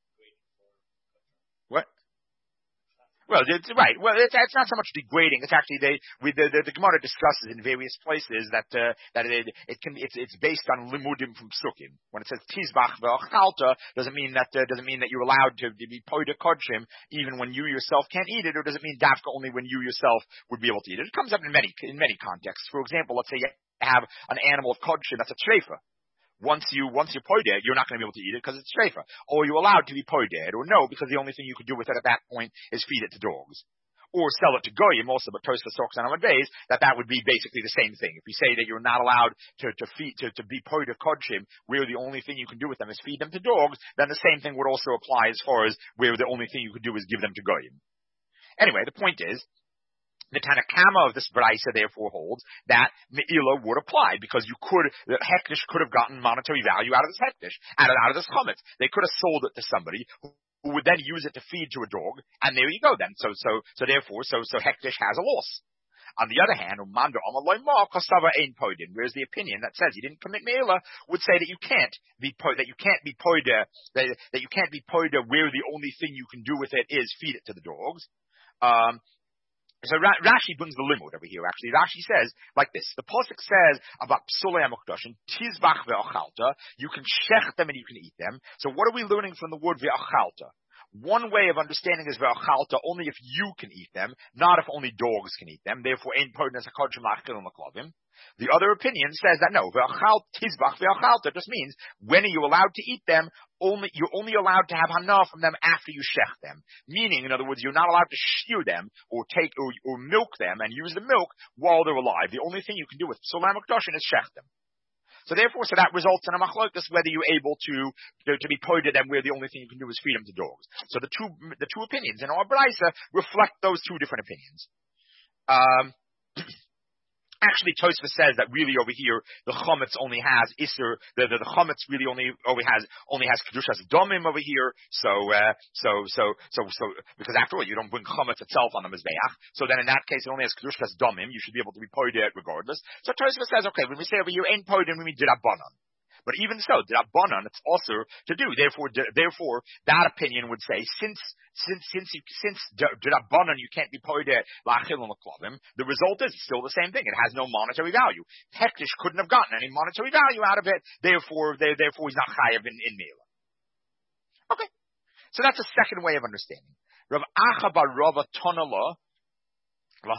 What? Well, it's right. Well, it's not so much degrading. It's actually the Gemara discusses in various places that it's based on limudim from psukim. When it says tizbach ve'achalta, doesn't mean that you're allowed to be poida kodshim even when you yourself can't eat it, or does it mean dafka only when you yourself would be able to eat it? It comes up in many contexts. For example, let's say you have an animal of kodshim that's a treifa. Once you poided, you're not going to be able to eat it because it's shrefa. Or you're allowed to be poided, or no, because the only thing you could do with it at that point is feed it to dogs. Or sell it to goyim also, but Tosfos talks on Amud Beis that would be basically the same thing. If you say that you're not allowed to be poided kodshim, where the only thing you can do with them is feed them to dogs, then the same thing would also apply as far as where the only thing you could do is give them to goyim. Anyway, the point is, the Tanakama of this Braisa therefore holds that Me'ila would apply because the Hektish could have gotten monetary value out of this Hektish, out of this chametz. They could have sold it to somebody who would then use it to feed to a dog, and there you go then. So Hektish has a loss. On the other hand, whereas the opinion that says you didn't commit Me'ila would say that you can't be poida where the only thing you can do with it is feed it to the dogs. So Rashi brings the limud over here, actually. Rashi says, like this, the Pasuk says about Psulei HaMukdashim, Tizbach ve'achalta, you can shech them and you can eat them. So what are we learning from the word ve'achalta? One way of understanding is ve'achalta only if you can eat them, not if only dogs can eat them. Therefore, ein podnas hakodshim la'achilum l'klavim. The other opinion says that no, ve'achalt tizbach ve'achalta just means when are you allowed to eat them? You're only allowed to have hana from them after you shech them. Meaning, in other words, you're not allowed to shear them or milk them and use the milk while they're alive. The only thing you can do with Psulei HaMukdashim is shech them. So that results in a machlokes whether you're able to be poided and where the only thing you can do is feed them to dogs. So the two opinions in our Braisa reflect those two different opinions. Actually, Tosfos says that really over here the chametz only has iser. The chametz really only has kedushas domim over here. So because after all you don't bring chametz itself on the mizbeach. So then in that case it only has kedushas domim. You should be able to be poided regardless. So Tosfos says, okay, when we say over here ain't poided, we mean dirabanan. But even so, dirabanan it's also to do. Therefore, that opinion would say since dirabanan you can't be poided la'achilum l'klavim, the result is still the same thing. It has no monetary value. Hektish couldn't have gotten any monetary value out of it. Therefore he's not chayav in Meila. Okay, so that's a second way of understanding. Rav Acha bar Rava Tonala. Rav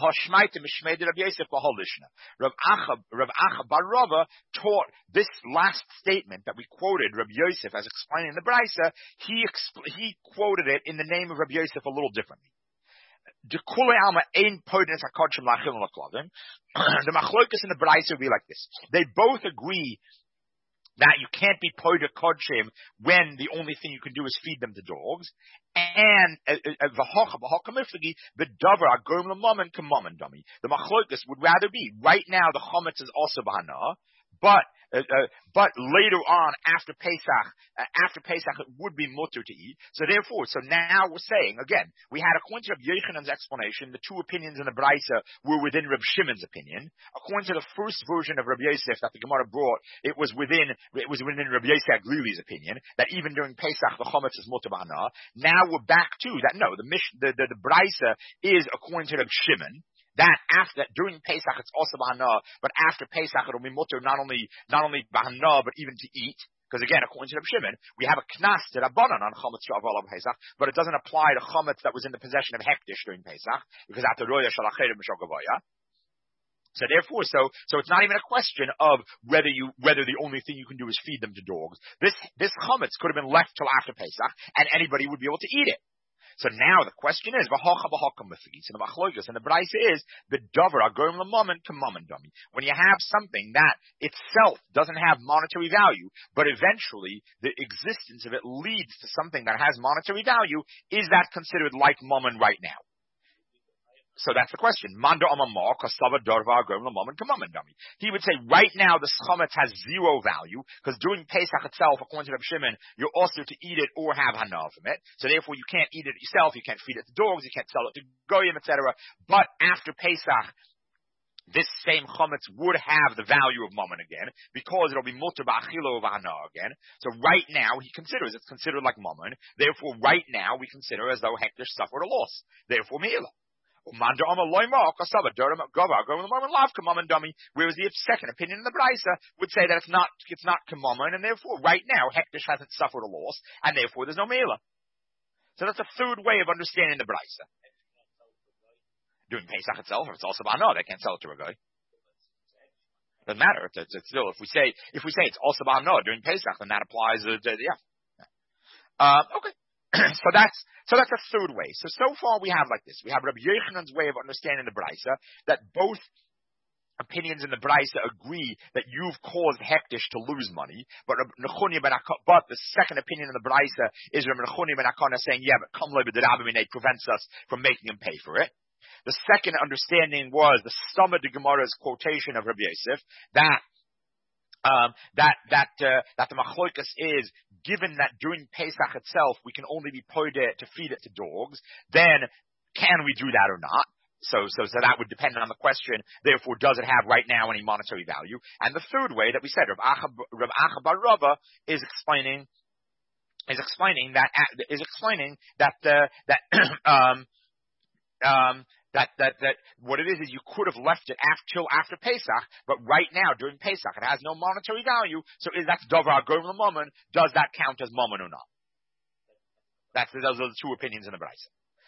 Acha bar Rava taught this last statement that we quoted Rabbi Yosef as explaining in the Braisa. He quoted it in the name of Rabbi Yosef a little differently. The machlokas in the Braisa will be like this. They both agree that you can't be poida kodshim when the only thing you can do is feed them to dogs, and the davar agom l'mamen k'mamen dummy. The machlokas would rather be right now the chometz is also b'hana, but later on after Pesach it would be mutter to eat. So therefore, now we're saying again, we had according to Rabbi Yochanan's explanation, the two opinions in the Braisa were within Rabbi Shimon's opinion. According to the first version of Rabbi Yosef that the Gemara brought, it was within Rabbi Yosef Glili's opinion that even during Pesach the chometz is mutter b'hana. Now we're back to that. No, the Braisa is according to Rabbi Shimon. That after that during Pesach it's also b'hana, but after Pesach it'll be mutter not only b'hana but even to eat. Because again, according to Reb Shimon, we have a knas to Rabbanan on chametz sha'aval of Pesach, but it doesn't apply to chametz that was in the possession of hektish during Pesach, because at the roya shalacherim mishogavoya. So therefore, so it's not even a question of whether the only thing you can do is feed them to dogs. This chametz could have been left till after Pesach, and anybody would be able to eat it. So now the question is, so the machlokas and the Braisa is the davar agom l'mamen k'mamen dummy. When you have something that itself doesn't have monetary value, but eventually the existence of it leads to something that has monetary value, is that considered like mammon right now? So that's the question. Manda amamar kasava darva agom l'mamen k'mamen dummy. He would say right now the chametz has zero value because during Pesach itself, according to Reb Shimon, you're also to eat it or have hana from it. So therefore, you can't eat it yourself. You can't feed it to dogs. You can't sell it to goyim, etc. But after Pesach, this same chametz would have the value of mammon again because it'll be mutter ba'achilo v'hana again. So right now he considers it's considered like mammon. Therefore, right now we consider as though hektish suffered a loss. Therefore, meila. Whereas the second opinion in the Braisa would say that it's not k'mammon, and therefore right now hektish hasn't suffered a loss, and therefore there's no meila. So that's a third way of understanding the Braisa. During Pesach itself, if it's also b'hana, they can't sell it to a guy. Doesn't matter. It's still if we say it's also b'hana during Pesach, then that applies. Okay. So that's a third way. So far we have like this. We have Rabbi Yochanan's way of understanding the Braisa, that both opinions in the Braisa agree that you've caused hektish to lose money, but the second opinion in the Braisa is Rabbi Nechunya ben Akana saying, yeah, but Kamlei b'derabimine prevents us from making him pay for it. The second understanding was the Stomach de Gemara's quotation of Rabbi Yosef that the machlokas is, given that during Pesach itself we can only be poideh to feed it to dogs, then can we do that or not? So that would depend on the question. Therefore, does it have right now any monetary value? And the third way that we said, Rav Acha bar Rava is explaining that what it is you could have left it till after Pesach, but right now during Pesach it has no monetary value. So that's davar agom l'mamen. Does that count as mammon or not? Those are the two opinions in the Braisa.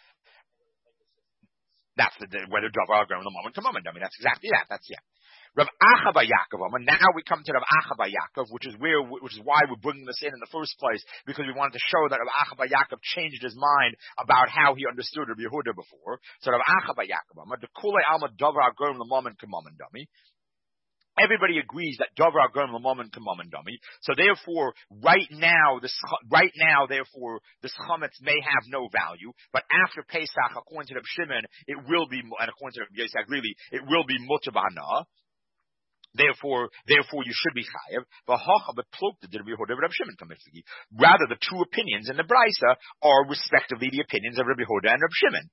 That's whether davar agom l'mamen to mammon. I mean, that's exactly that. Rav Acha bar Yaakov, and now we come to Rav Acha bar Yaakov, which is why we're bringing this in the first place, because we wanted to show that Rav Acha bar Yaakov changed his mind about how he understood Rabbi Yehuda before. So Rav Acha bar Yaakov, the Kulei Alma davar agom l'mamen k'mamen dummy. Everybody agrees that davar agom l'mamen k'mamen dummy. So therefore, right now, this chametz may have no value, but after Pesach, according to Reb Shimon, it will be, and according to Reb Yosef Glili, it will be mutter b'hana. Therefore, you should be chayav. Rather, the two opinions in the Braisa are respectively the opinions of Rabbi Yehuda and Rabbi Shimon.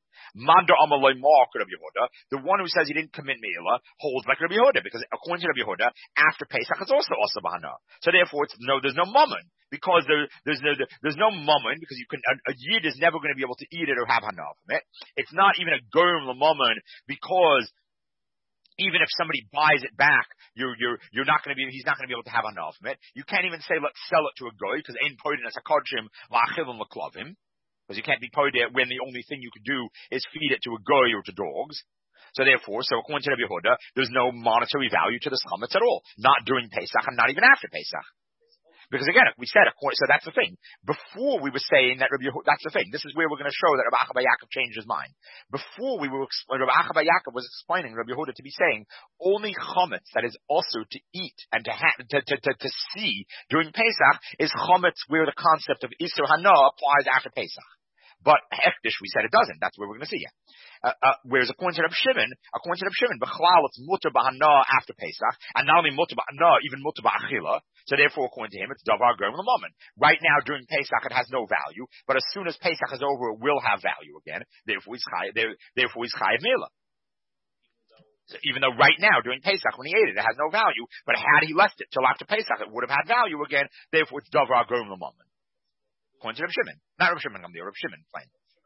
The one who says he didn't commit meila holds like Rabbi Yehuda, because according to Rabbi Yehuda, after Pesach it's also b'hana. So therefore, there's no mammon, because there's no mammon, because a yid is never going to be able to eat it or have hana from it. It's not even a goyim l'mammon, because even if somebody buys it back, he's not going to be able to have enough from it. You can't even say let's sell it to a goy, because ein poidin as a kodshim la'achilin l'klavim, because you can't be poidin when the only thing you could do is feed it to a goy or to dogs. So therefore, according to Rabbi Yehuda, there's no monetary value to this chametz at all, not during Pesach and not even after Pesach. Because again, we said, so that's the thing. Before we were saying that that's the thing. This is where we're going to show that Rabbi Acha bar Yaakov changed his mind. Before Rabbi Acha bar Yaakov was explaining Rabbi Yehuda to be saying only chametz that is also to eat and to see during Pesach is chametz where the concept of Isur Hana applies after Pesach. But hektish, we said it doesn't. That's where we're going to see it. Whereas according to Reb Shimon, b'chlal it's mutter b'hana after Pesach, and not only mutter b'hana, even mutter b'achila. So therefore, according to him, it's davar gom l'momen. Right now, during Pesach, it has no value, but as soon as Pesach is over, it will have value again. Therefore, he's chayiv mila. So even though right now, during Pesach, when he ate it, it has no value, but had he left it till after Pesach, it would have had value again. Therefore, it's davar gom l'momen. According to Reb Shimon. Not Reb Shimon, Reb Shimon plain.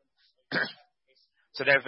So there's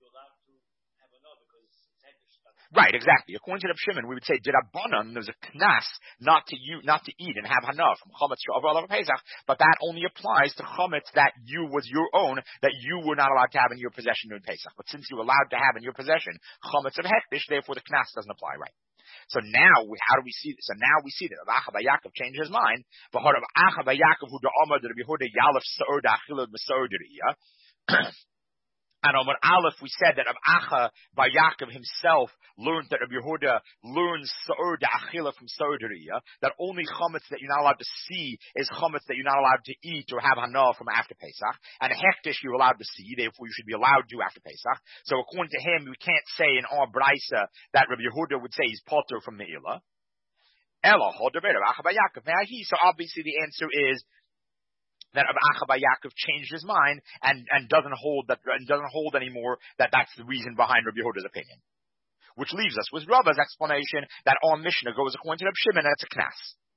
right, exactly. According to Reb Shimon, we would say Dirabanan, there's a knas not to eat and have hana from chametz to overall Pesach, but that only applies to chametz that was your own, that you were not allowed to have in your possession during Pesach. But since you're allowed to have in your possession chametz of hektish, therefore the knas doesn't apply, right? So now, how do we see this? So now we see that Rav Acha bar Yaakov changed his mind. But Rav Acha bar Yaakov who da'amar Rabbi Yehuda yalef sa'or da'achilud m'sa'or d'riyah. And on Aleph, we said that Rav Acha bar Yaakov himself learned that Rabbi Yehuda learns Sa'ur Da'achila from Sa'ur D'Riyah, that only chametz that you're not allowed to see is chametz that you're not allowed to eat or have hana from after Pesach. And hektish you're allowed to see, therefore you should be allowed to after Pesach. So according to him, we can't say in our Braisa that Rabbi Yehuda would say he's potter from Me'ila. Ela, Rav Acha bar Yaakov. So obviously the answer is that Rav Acha bar Yaakov changed his mind and doesn't hold anymore that that's the reason behind Rabbi Yehuda's opinion. Which leaves us with Rava's explanation that our Mishnah goes according to Reb Shimon and it's a knas.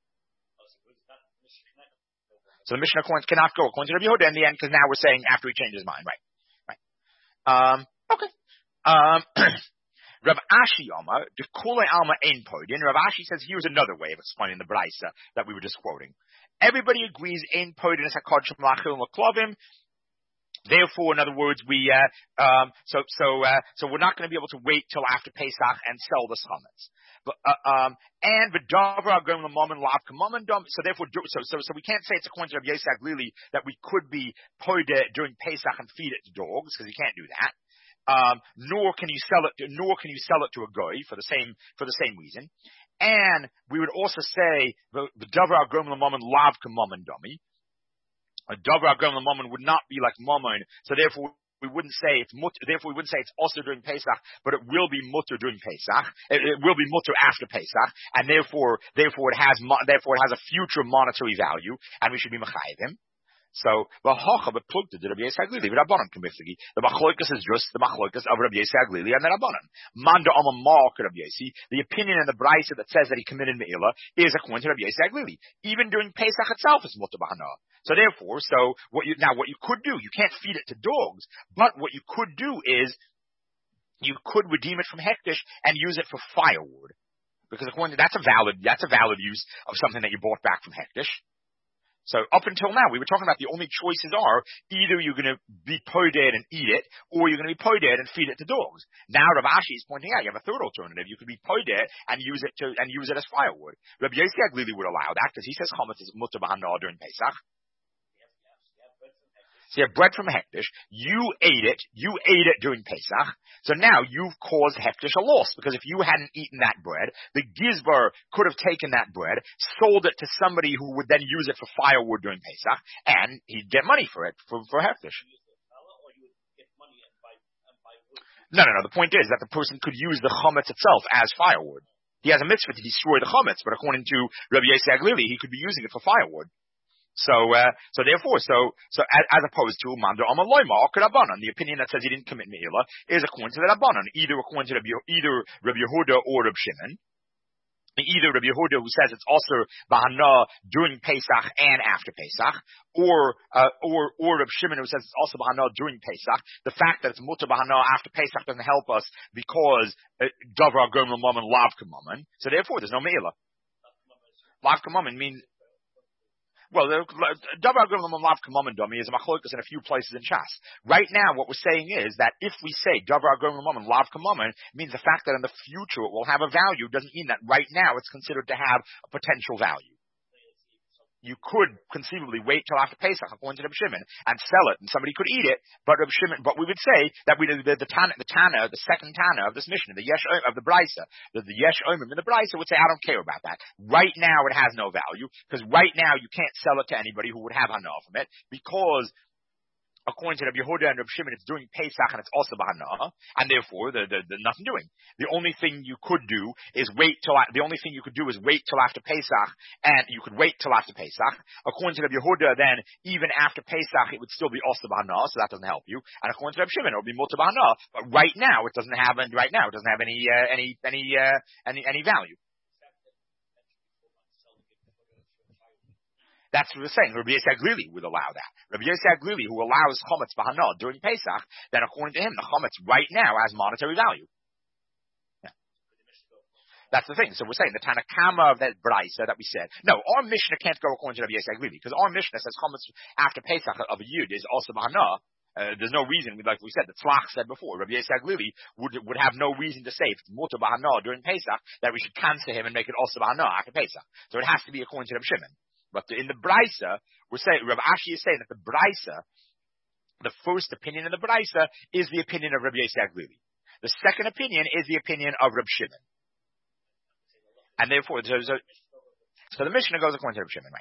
So the Mishnah cannot go according to Rabbi Yehuda in the end because now we're saying after he changed his mind, right? Okay. Rav Ashi Yoma, de Kule Alma Ein Podin. Rav Ashi says here's another way of explaining the Braisa that we were just quoting. Everybody agrees Ein Podin is Hakod Shem Lachil L'Klovim. Therefore, in other words, so we're not going to be able to wait till after Pesach and sell the chametz. But and v'davra gom l'momen lav k'momen dom. So therefore, so we can't say it's according to Rabbi Yosef Glili that we could be poide during Pesach and feed it to dogs because you can't do that. Nor can you sell it to a goy for the same reason. And we would also say v'davra gom l'momen lav k'momen domi. A davar agam l'momen would not be like momon, so therefore we wouldn't say it's mutter. Therefore we wouldn't say it's also during Pesach, but it will be mutter during Pesach. It will be mutter after Pesach, and therefore it has a future monetary value, and we should be mechayev him. So the machlokas is just the machlokas of Rabbi Yosef Glili and the Rabbanan. Manda Amar Rabbi Yosef. The opinion in the Braisa that says that he committed Me'ila is according to Rabbi Yosef Glili. Even during Pesach itself is mutter b'hana. So therefore, what you could do, you can't feed it to dogs, but what you could do is you could redeem it from hektish and use it for firewood, because according to that's a valid use of something that you bought back from hektish. So up until now, we were talking about the only choices are either you're going to be poided and eat it, or you're going to be poided and feed it to dogs. Now Rav Ashi is pointing out you have a third alternative. You could be poided and use it as firewood. Rabbi Yosef Glili would allow that because he says chametz is mutter b'hana during Pesach. So you have bread from hektish. You ate it during Pesach. So now you've caused hektish a loss, because if you hadn't eaten that bread, the gizbar could have taken that bread, sold it to somebody who would then use it for firewood during Pesach, and he'd get money for it, for hektish. No. The point is that the person could use the chametz itself as firewood. He has a mitzvah to destroy the chametz, but according to Rabbi Yosef Glili, he could be using it for firewood. So therefore, as opposed to Manda Amar Loima or Rabbanan, the opinion that says he didn't commit Me'ila is according to the Rabbanan, either according to Rabbi Yehuda or Rabbi Shimon. Either Rabbi Yehuda who says it's also Bahana during Pesach and after Pesach, or Rabbi Shimon who says it's also Bahana during Pesach. The fact that it's Mutter Bahana after Pesach doesn't help us because Davar Gom L'Momen Lav K'Momen. So therefore, there's no Me'ila. Lav K'Momen means. Well, Davar Gom L'Momen Lav K'Momen Domi is a machlokas in a few places in Shas. Right now, what we're saying is that if we say Davar Gom L'Momen Lav K'Momen, means the fact that in the future it will have a value doesn't mean that right now it's considered to have a potential value. you could conceivably wait till after Pesach, according to Reb Shimon, and sell it, and somebody could eat it. But Reb Shimon, but we would say that the Tana, the second Tana of this Mishnah, the Yesh of the Brisa, the Yesh Omer in the Brisa would say, I don't care about that. Right now, it has no value, because right now you can't sell it to anybody who would have hana from it, because according to Rabbi Yehuda and Rabbi Shimon, it's doing Pesach and it's also Bahana, and therefore the nothing doing. The only thing you could do is wait till after Pesach, and you could wait till after Pesach. According to Rabbi Yehuda, then even after Pesach, it would still be also Bahana, so that doesn't help you. And according to Rabbi Shimon, it would be Muta Bahana, but right now it doesn't have any value. That's what we're saying. Rabbi Yosef Glili would allow that. Rabbi Yosef Glili, who allows chametz b'hana during Pesach, then according to him, the chametz right now has monetary value. Yeah. That's the thing. So we're saying the Tanakama of that brisa that we said. No, our Mishnah can't go according to Rabbi Yosef Glili, because our Mishnah says chametz after Pesach of a yud is also b'hana. There's no reason, like we said, the Tzlach said before, Rabbi Yosef Glili would have no reason to say, if it's muta b'hana during Pesach, that we should cancel him and make it also b'hana after Pesach. So it has to be according to Rabbi Shimon. But in the Brisa, we're saying, Rav Ashi is saying that the Brisa, the first opinion in the Brisa is the opinion of Rabbi Yosef Glili. The second opinion is the opinion of Rabbi Shimon. And therefore, so the Mishnah goes according to Rabbi Shimon, right?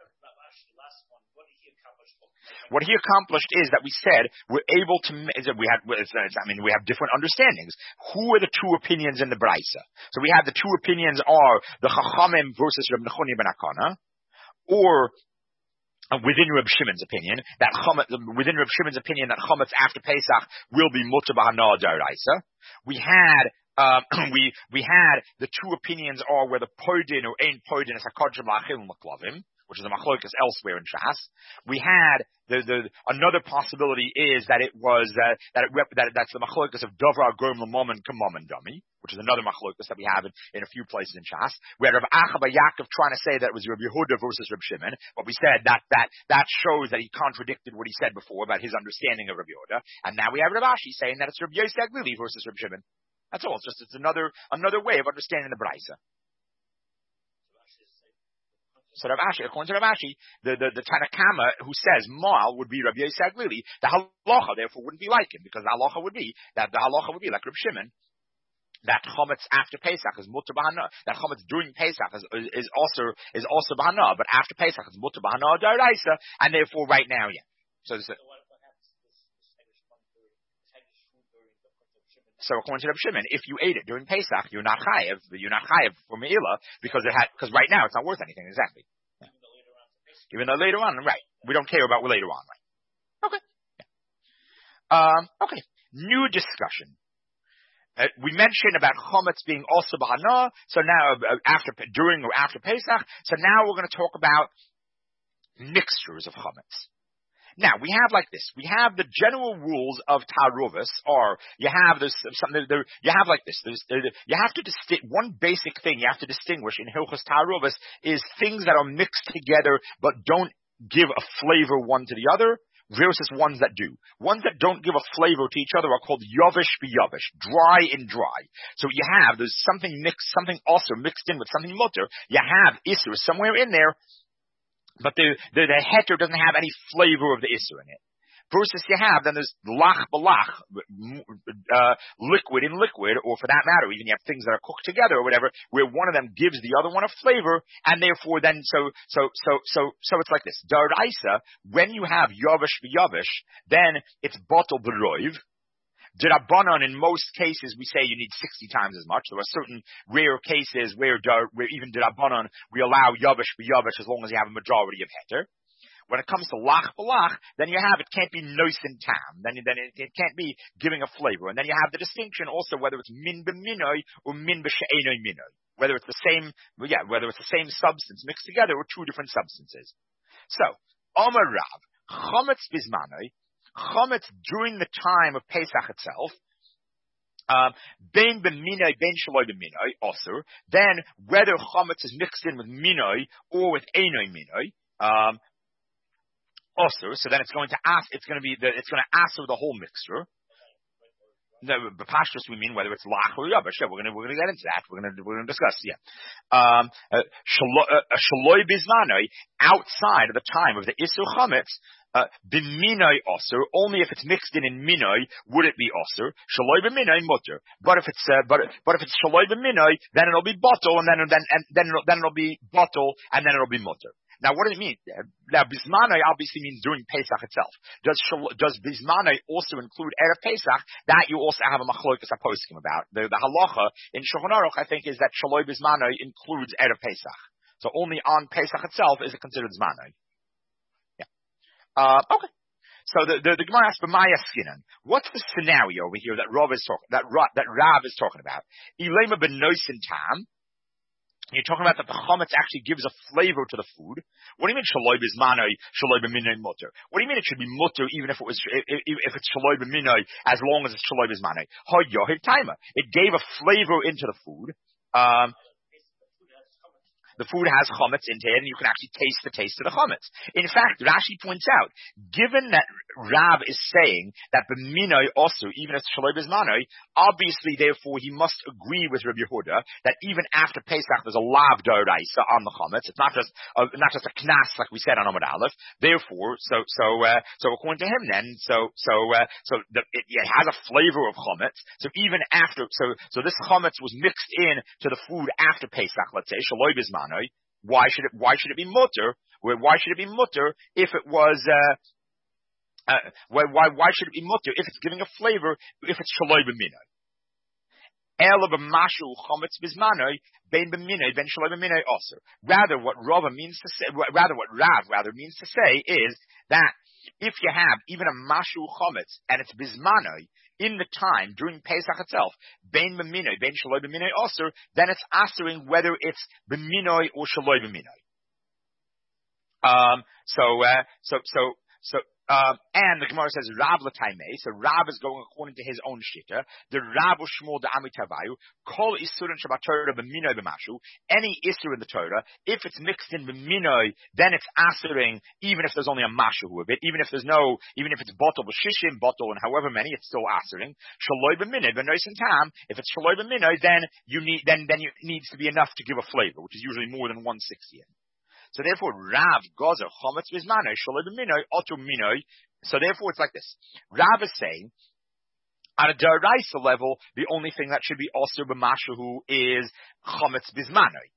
What he accomplished is that we said we're able to, we have different understandings. Who are the two opinions in the Brisa? So we have the two opinions are the Chachamim versus Reb Nechoni ben Akana, or within Reb Shimon's opinion, that chametz after Pesach will be mutar b'hana d'oraisa. We had the two opinions are whether podin or ein podin is hakodshim la'achil l'klavim, which is a machlokas elsewhere in Shas. We had another possibility is that that's the machlokas of Dover Agom L'Mom and Kamom and Dummy, which is another machlokas that we have in a few places in Shas. We had Rav Acha bar Yaakov trying to say that it was Rabbi Yehuda versus Reb Shimon, but we said that shows that he contradicted what he said before about his understanding of Rabbi Yehuda. And now we have Rav Ashi saying that it's Rabbi Yosef Glili versus Reb Shimon. That's all. It's another way of understanding the Brisa. So Rav Ashi, according to Rav Ashi, the Tanakama who says Mal would be Rabbi Yosef Glili, the halacha therefore wouldn't be like him, because the halacha would be like Reb Shimon, that chametz after Pesach is mutar b'hana. That chametz during Pesach is also b'hana, but after Pesach is mutar b'hana d'oraisa, and therefore right now, yeah. So according to Reb Shimon, if you ate it during Pesach, you're not chayev for meila, because right now it's not worth anything, exactly. Yeah. Even though later on, right. We don't care about later on, right? Okay. Yeah. Okay. New discussion. We mentioned about chametz being also b'hana, so now during or after Pesach, so now we're going to talk about mixtures of chametz. Now, we have like this. We have the general rules of Taruvus, or you have like this. You have to one basic thing you have to distinguish in Hilchos Taruvus is things that are mixed together but don't give a flavor one to the other versus ones that do. Ones that don't give a flavor to each other are called yavish b'yavish, dry and dry. So there's something also mixed in with something mutter. You have isur somewhere in there, but the heter doesn't have any flavor of the isur in it. Versus then there's lach b'lach, liquid in liquid, or for that matter, even you have things that are cooked together or whatever, where one of them gives the other one a flavor, and therefore then, so it's like this. D'oraisa, when you have yavish v'yavish, then it's bottle b'roiv. D'Rabbanan, in most cases, we say you need 60 times as much. There are certain rare cases where even D'Rabbanan, we allow yavish b'yavish as long as you have a majority of heter. When it comes to lach b'lach, then it can't be nois and tam. Then it can't be giving a flavor. And then you have the distinction also whether it's min b'minoi or min b'she'enoi minoi. Whether it's the same substance mixed together or two different substances. So, Amar Rav, chametz bizmanoi, chametz during the time of Pesach itself, bein b'minoi, bein shaloi b'minoi, osur. Then whether chametz is mixed in with minoi or with enoi minoi, osur. So then it's going to answer the whole mixture. No, but pashtus we mean whether it's lach or yabash. Yeah, we're gonna get into that. We're gonna discuss. Yeah. Shaloi bizmanoi, outside of the time of the isu chametz. B'minoi osur, only if it's mixed in minoi would it be osur. Shaloi b'minoi mutter. But if it's shaloi b'minoi, then it'll be bottle, and then it'll be bottle, and then it'll be mutter. Now, what does it mean? Now, bismanoi obviously means during Pesach itself. Does bismanoi also include Erev Pesach? That you also have a machlokas aposkim about. The halacha in Shulchan Aruch, I think, is that shaloi bismanoi includes Erev Pesach. So only on Pesach itself is it considered zmanoi. Okay. So the Gemara asks, "B'maya skinan." What's the scenario over here that Rav is talking about? Ilema b'noisin tam. You're talking about that the chametz actually gives a flavor to the food. What do you mean shaloi b'zmanoi, shaloi b'minoi mutter? What do you mean it should be mutter even if it's shaloi b'minoi as long as it's shaloi b'zmanoi? Ha yohiv taima. It gave a flavor into the food. The food has chametz into it, and you can actually taste the taste of the chametz. In fact, Rashi points out, given that Rav is saying that b'minoi also, even if it's shaloi b'zmanoi, obviously, therefore, he must agree with Rabbi Yehuda that even after Pesach, there's a lav d'oraisa on the chametz. It's not just a knas like we said on Amud Aleph. Therefore, so according to him, then, it has a flavor of chametz. So even after, so this chametz was mixed in to the food after Pesach. Let's say shaloi b'zmanoi. Why should it be mutter? Why should it be mutter if it was? Why should it be mutter if it's giving a flavor? If it's shaloi b'minoi, ela b'mashu chametz b'zmanoi ben b'minoi ben shaloi b'minoi also. Rather, what Rav means to say is that if you have even a mashu chametz and it's b'zmanoi in the time during Pesach itself, ben b'minoi ben shaloi b'minoi also, then it's answering whether it's b'minoi or shaloi b'minoi. And the Gemara says Rav l'taimei, so Rav is going according to his own shita. The Rav Shmuel the Amitavayu, kol isurin Shabbat Torah b'minoi b'mashu. Any isur in the Torah, if it's mixed in b'minoi, then it's asering even if there's only a mashu of it, even if it's bottle b'shishim, bottle and however many, it's still asering. Shaloi b'minoi b'noisen tam. If it's shaloi b'minoi, then it needs to be enough to give a flavor, which is usually more than 1/60. So therefore, Rav gozer chametz b'zmanoi shaloi b'minoi otu minoi. So therefore, it's like this. Rav is saying, on a d'oraisa level, the only thing that should be osur b'mashahu is chametz b'zmanoi.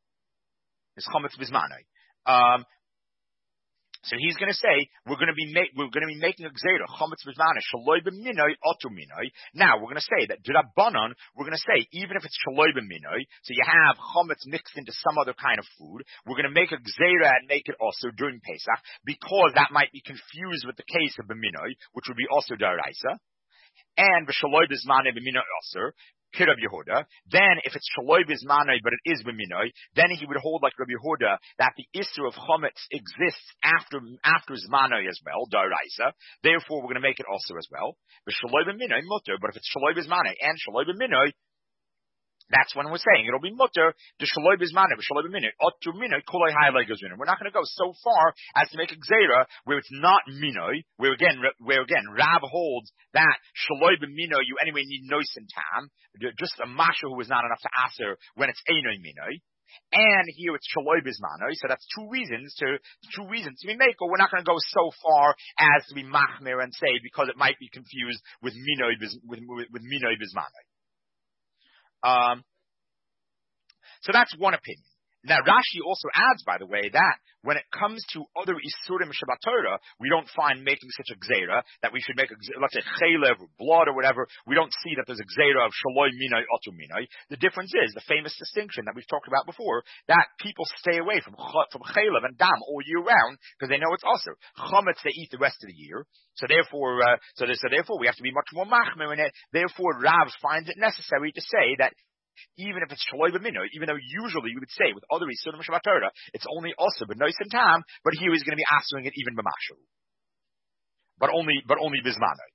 So he's going to say we're going to be making a gzeira chametz b'zmanoi shaloi b'minoi otu minoi. Now we're going to say that d'rabbanan, we're going to say even if it's shaloi b'minoi, so you have chametz mixed into some other kind of food, we're going to make a gzeira and make it also during Pesach because that might be confused with the case of b'minoi, which would be also d'oraisa, and b'shaloi b'zmanoi b'minoi also. Rabbi Yehuda. Then, if it's shaloi b'zmanoi, but it is b'minoi, then he would hold like Rabbi Yehuda that the issue of chametz exists after zmanoi as well, d'oraisa. Therefore, we're going to make it also as well. B'shaloi b'minoi mutter, but if it's shaloi b'zmanoi and shaloi b'minoi, that's when we're saying it'll be mutter to shaloi b'zmanoi, shaloi b'minoi, otu minoi, kuloi ha'ilei gazunah. We're not going to go so far as to make a gzeira where it's not minoi, where again Rav holds that shaloi b'minoi you anyway need noisen tam, just a masha who is not enough to aser when it's einoi minoi. And here it's shaloi b'zmanoi, so that's two reasons to be make, or we're not going to go so far as to be machmir and say because it might be confused with minoi b'zmanoi. So that's one opinion. Now Rashi also adds, by the way, that when it comes to other isurim Shabbat Torah, we don't find making such a gzeira that we should make let's say chaylev or blood or whatever. We don't see that there's a gzeira of shaloi minoi otu minoi. The difference is the famous distinction that we've talked about before that people stay away from chaylev and dam all year round because they know it's also chametz they eat the rest of the year. So therefore, we have to be much more machmir in it. Therefore, Rav finds it necessary to say that even if it's shaloi b'minoi, even though usually we would say with other isurim Shabbat Torah, it's only also b'noisen tam, but here he's going to be asking it even b'mashu, but only b'zmanoi,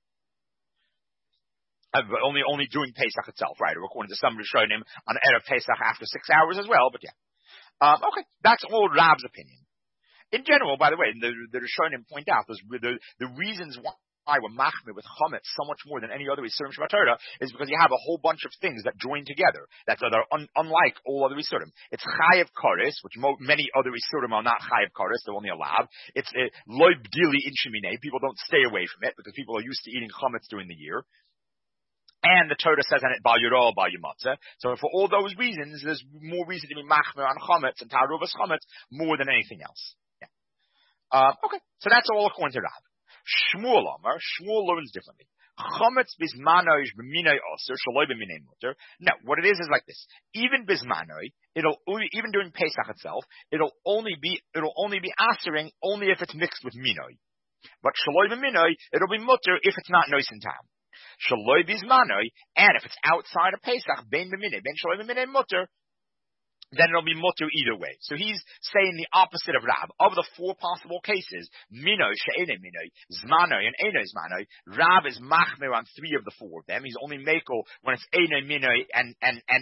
but only during Pesach itself, right? Or according to some Rishonim on Erev Pesach after 6 hours as well. But yeah, okay, that's all Rav's opinion. In general, by the way, the Rishonim point out the reasons why why we're machmir with chametz so much more than any other Isurim Shabbat Torah is because you have a whole bunch of things that join together that are unlike all other Isurim. It's chayev kares, which many other Isurim are not chayev kares; they're only allowed. It's loy b'dili in sheminei. People don't stay away from it because people are used to eating chametz during the year. And the Torah says on it, Bal Yirah, Bal Yamatzah. So for all those reasons, there's more reason to be machmir on chametz and taruvas chametz more than anything else. Yeah. Okay. So that's all according to Rav. Shmuel Amar, Shmuel learns differently. Chametz bismanoi b'minoi aser, shaloi b'minoi muter. No, what it is like this. Even bismanoi, even during Pesach itself, it'll only be asering only if it's mixed with minoi. But shaloi b'minoi, it'll be muter if it's not nois and tam. Shaloi bizmanoi, and if it's outside of Pesach, ben b'minei, ben shaloi b'minei muter, then it'll be muter either way. So he's saying the opposite of Rav. Of the four possible cases, minoi, she'enei minoi, zmanoi, and enoi zmanoi, Rav is machmir on three of the four of them. He's only mekel when it's enoi minoi and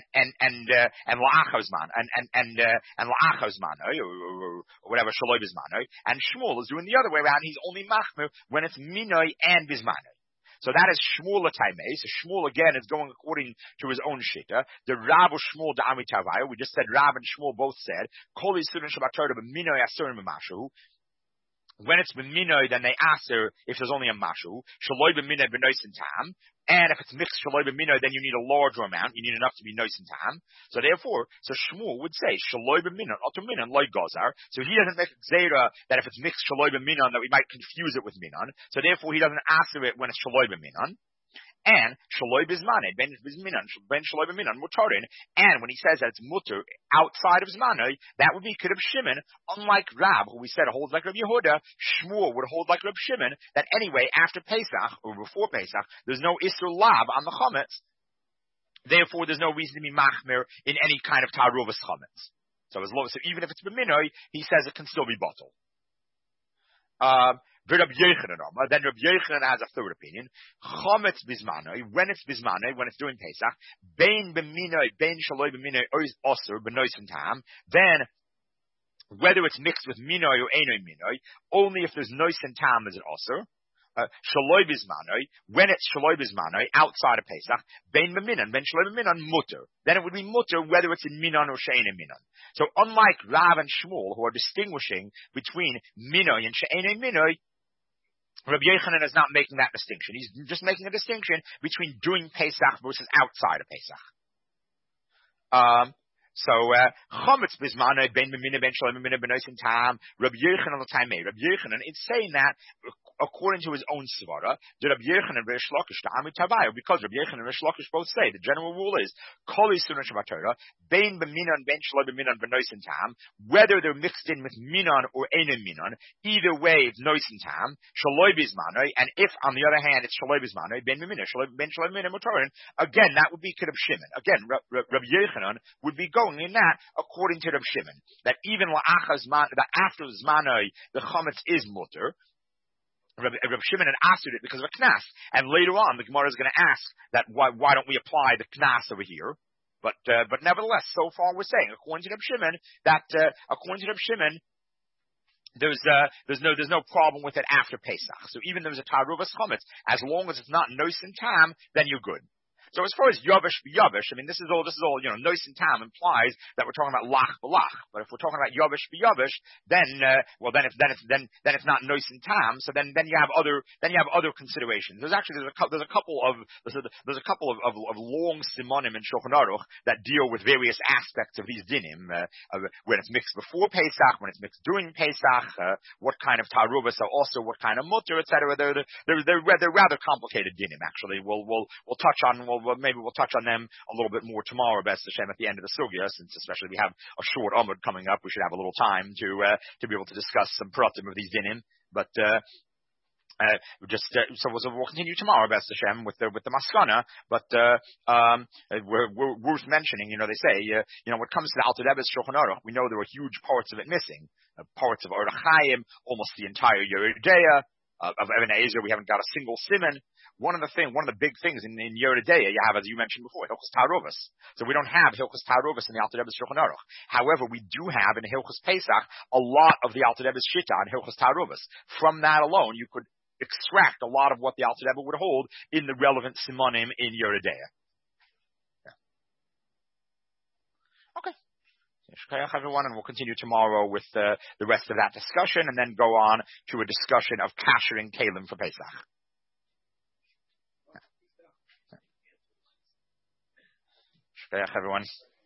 la'achos man, and la'achos manoi, or whatever, shaloi bizmanoi. And Shmuel is doing the other way around. He's only machmir when it's minoi and bizmanoi. So that is Shmuel L'Taimei. So Shmuel again is going according to his own shita. The Rav of Shmuel Da'ami Tavaya. We just said Rav and Shmuel both said Kol Yisurin Shabbat Torah b'minoi asurim b'mashu. When it's b'minoi, then they aser if there's only a mashu. Shaloi b'minoi b'nois and tam. And if it's mixed shaloi b'minoi, then you need a larger amount. You need enough to be nois and tam. So therefore, Shmuel would say shaloi b'minoi oto minon loy gozar. So he doesn't make zera that if it's mixed shaloi b'minon that we might confuse it with minon. So therefore, he doesn't aser it when it's shaloi b'minon. And shaloi bizmanei ben bizminon ben shaloi b'minon mutarin. And when he says that it's mutter outside of zmanei, that would be K'rab Shimon. Unlike Rab, who we said holds like Rab Yehuda, Shmuel would hold like Rab Shimon that anyway after Pesach or before Pesach there's no isur lab on the chametz. Therefore, there's no reason to be machmir in any kind of taruvas chametz. So even if it's b'minoi, he says it can still be bottled. Then Rabbi Yochanan has a third opinion. Chametz bizmanoi, when it's bizmanoi, when it's doing Pesach, bein b'minoi, bein shaloi b'minoi, ois osir, b'nois and tam, then whether it's mixed with minoi or enoi minoi, only if there's nois and tam is it osir. Shaloi bizmanoi, when it's shaloi bizmanoi, outside of Pesach, bein b'minon, ben shaloi b'minon, mutter. Then it would be mutter whether it's in minon or she'enei minon. So unlike Rav and Shmuel, who are distinguishing between minoi and she'enei minoi, Rabbi Yochanan is not making that distinction. He's just making a distinction between doing Pesach versus outside of Pesach. Chametz bizmanoi ben b'minoi ben shaloi b'minoi b'nois and tam. Rabbi Yochanan L'Taimei. Rabbi Yochanan is saying that according to his own svara, Rabbi Yochanan and Reish Lakish Da'ami Tavaya, because Rabbi Yochanan and Reish Lakish both say the general rule is Kol Yisurin Shabbat Torah bein b'minon ben shaloi b'minon b'nois and tam, whether they're mixed in with minon or enei minon, either way it's nois and tam. Shaloi bizmanoi, and if on the other hand it's shaloi bizmanoi ben b'minoi ben shaloi b'minoi mutarin, again that would be K'rab Shimon. Again, Rabbi Yochanan would be going in that according to Reb Shimon, that even that after zmanoi the chametz is mutter. Reb Shimon had asked it because of a knas, and later on the Gemara is going to ask that why don't we apply the knas over here? But nevertheless, so far we're saying according to Reb Shimon there's no problem with it after Pesach. So even though there's a taruvas chametz, as long as it's not nois and tam, then you're good. So as far as Yavish b'Yavish, I mean, this is all, Nois and Tam implies that we're talking about Lach b'Lach. But if we're talking about Yavish b'Yavish, then it's not Nois and Tam, so then you have other considerations. There's a couple of long simonim in Shulchan Aruch that deal with various aspects of these dinim, when it's mixed before Pesach, when it's mixed during Pesach, what kind of taruvas are also, what kind of mutter, etc. They're rather complicated dinim, actually. We'll touch on, maybe we'll touch on them a little bit more tomorrow, B'ez Hashem, at the end of the sugya, since especially we have a short Amud coming up, we should have a little time to be able to discuss some pratim of these dinim. But so we'll continue tomorrow, B'ez Hashem, with the maskana. But we're worth mentioning. They say when it comes to the Alter Rebbe's Shulchan Aruch, we know there were huge parts of it missing. Parts of Orach Chaim, almost the entire Yoreh Deah. Of Even Ezer, we haven't got a single siman. One of the big things in Yoreh Deah you have, as you mentioned before, Hilchos Taruvos. So we don't have Hilchos Taruvos in the Alter Rebbe's Shulchan Aruch. However, we do have in Hilchos Pesach a lot of the Alter Rebbe's Shita on Hilchos Taruvos. From that alone, you could extract a lot of what the Alter Rebbe would hold in the relevant simonim in Yoreh De'ah. Okay. Shkayach everyone, and we'll continue tomorrow with the rest of that discussion, and then go on to a discussion of kashering kalim for Pesach. Shkayach everyone.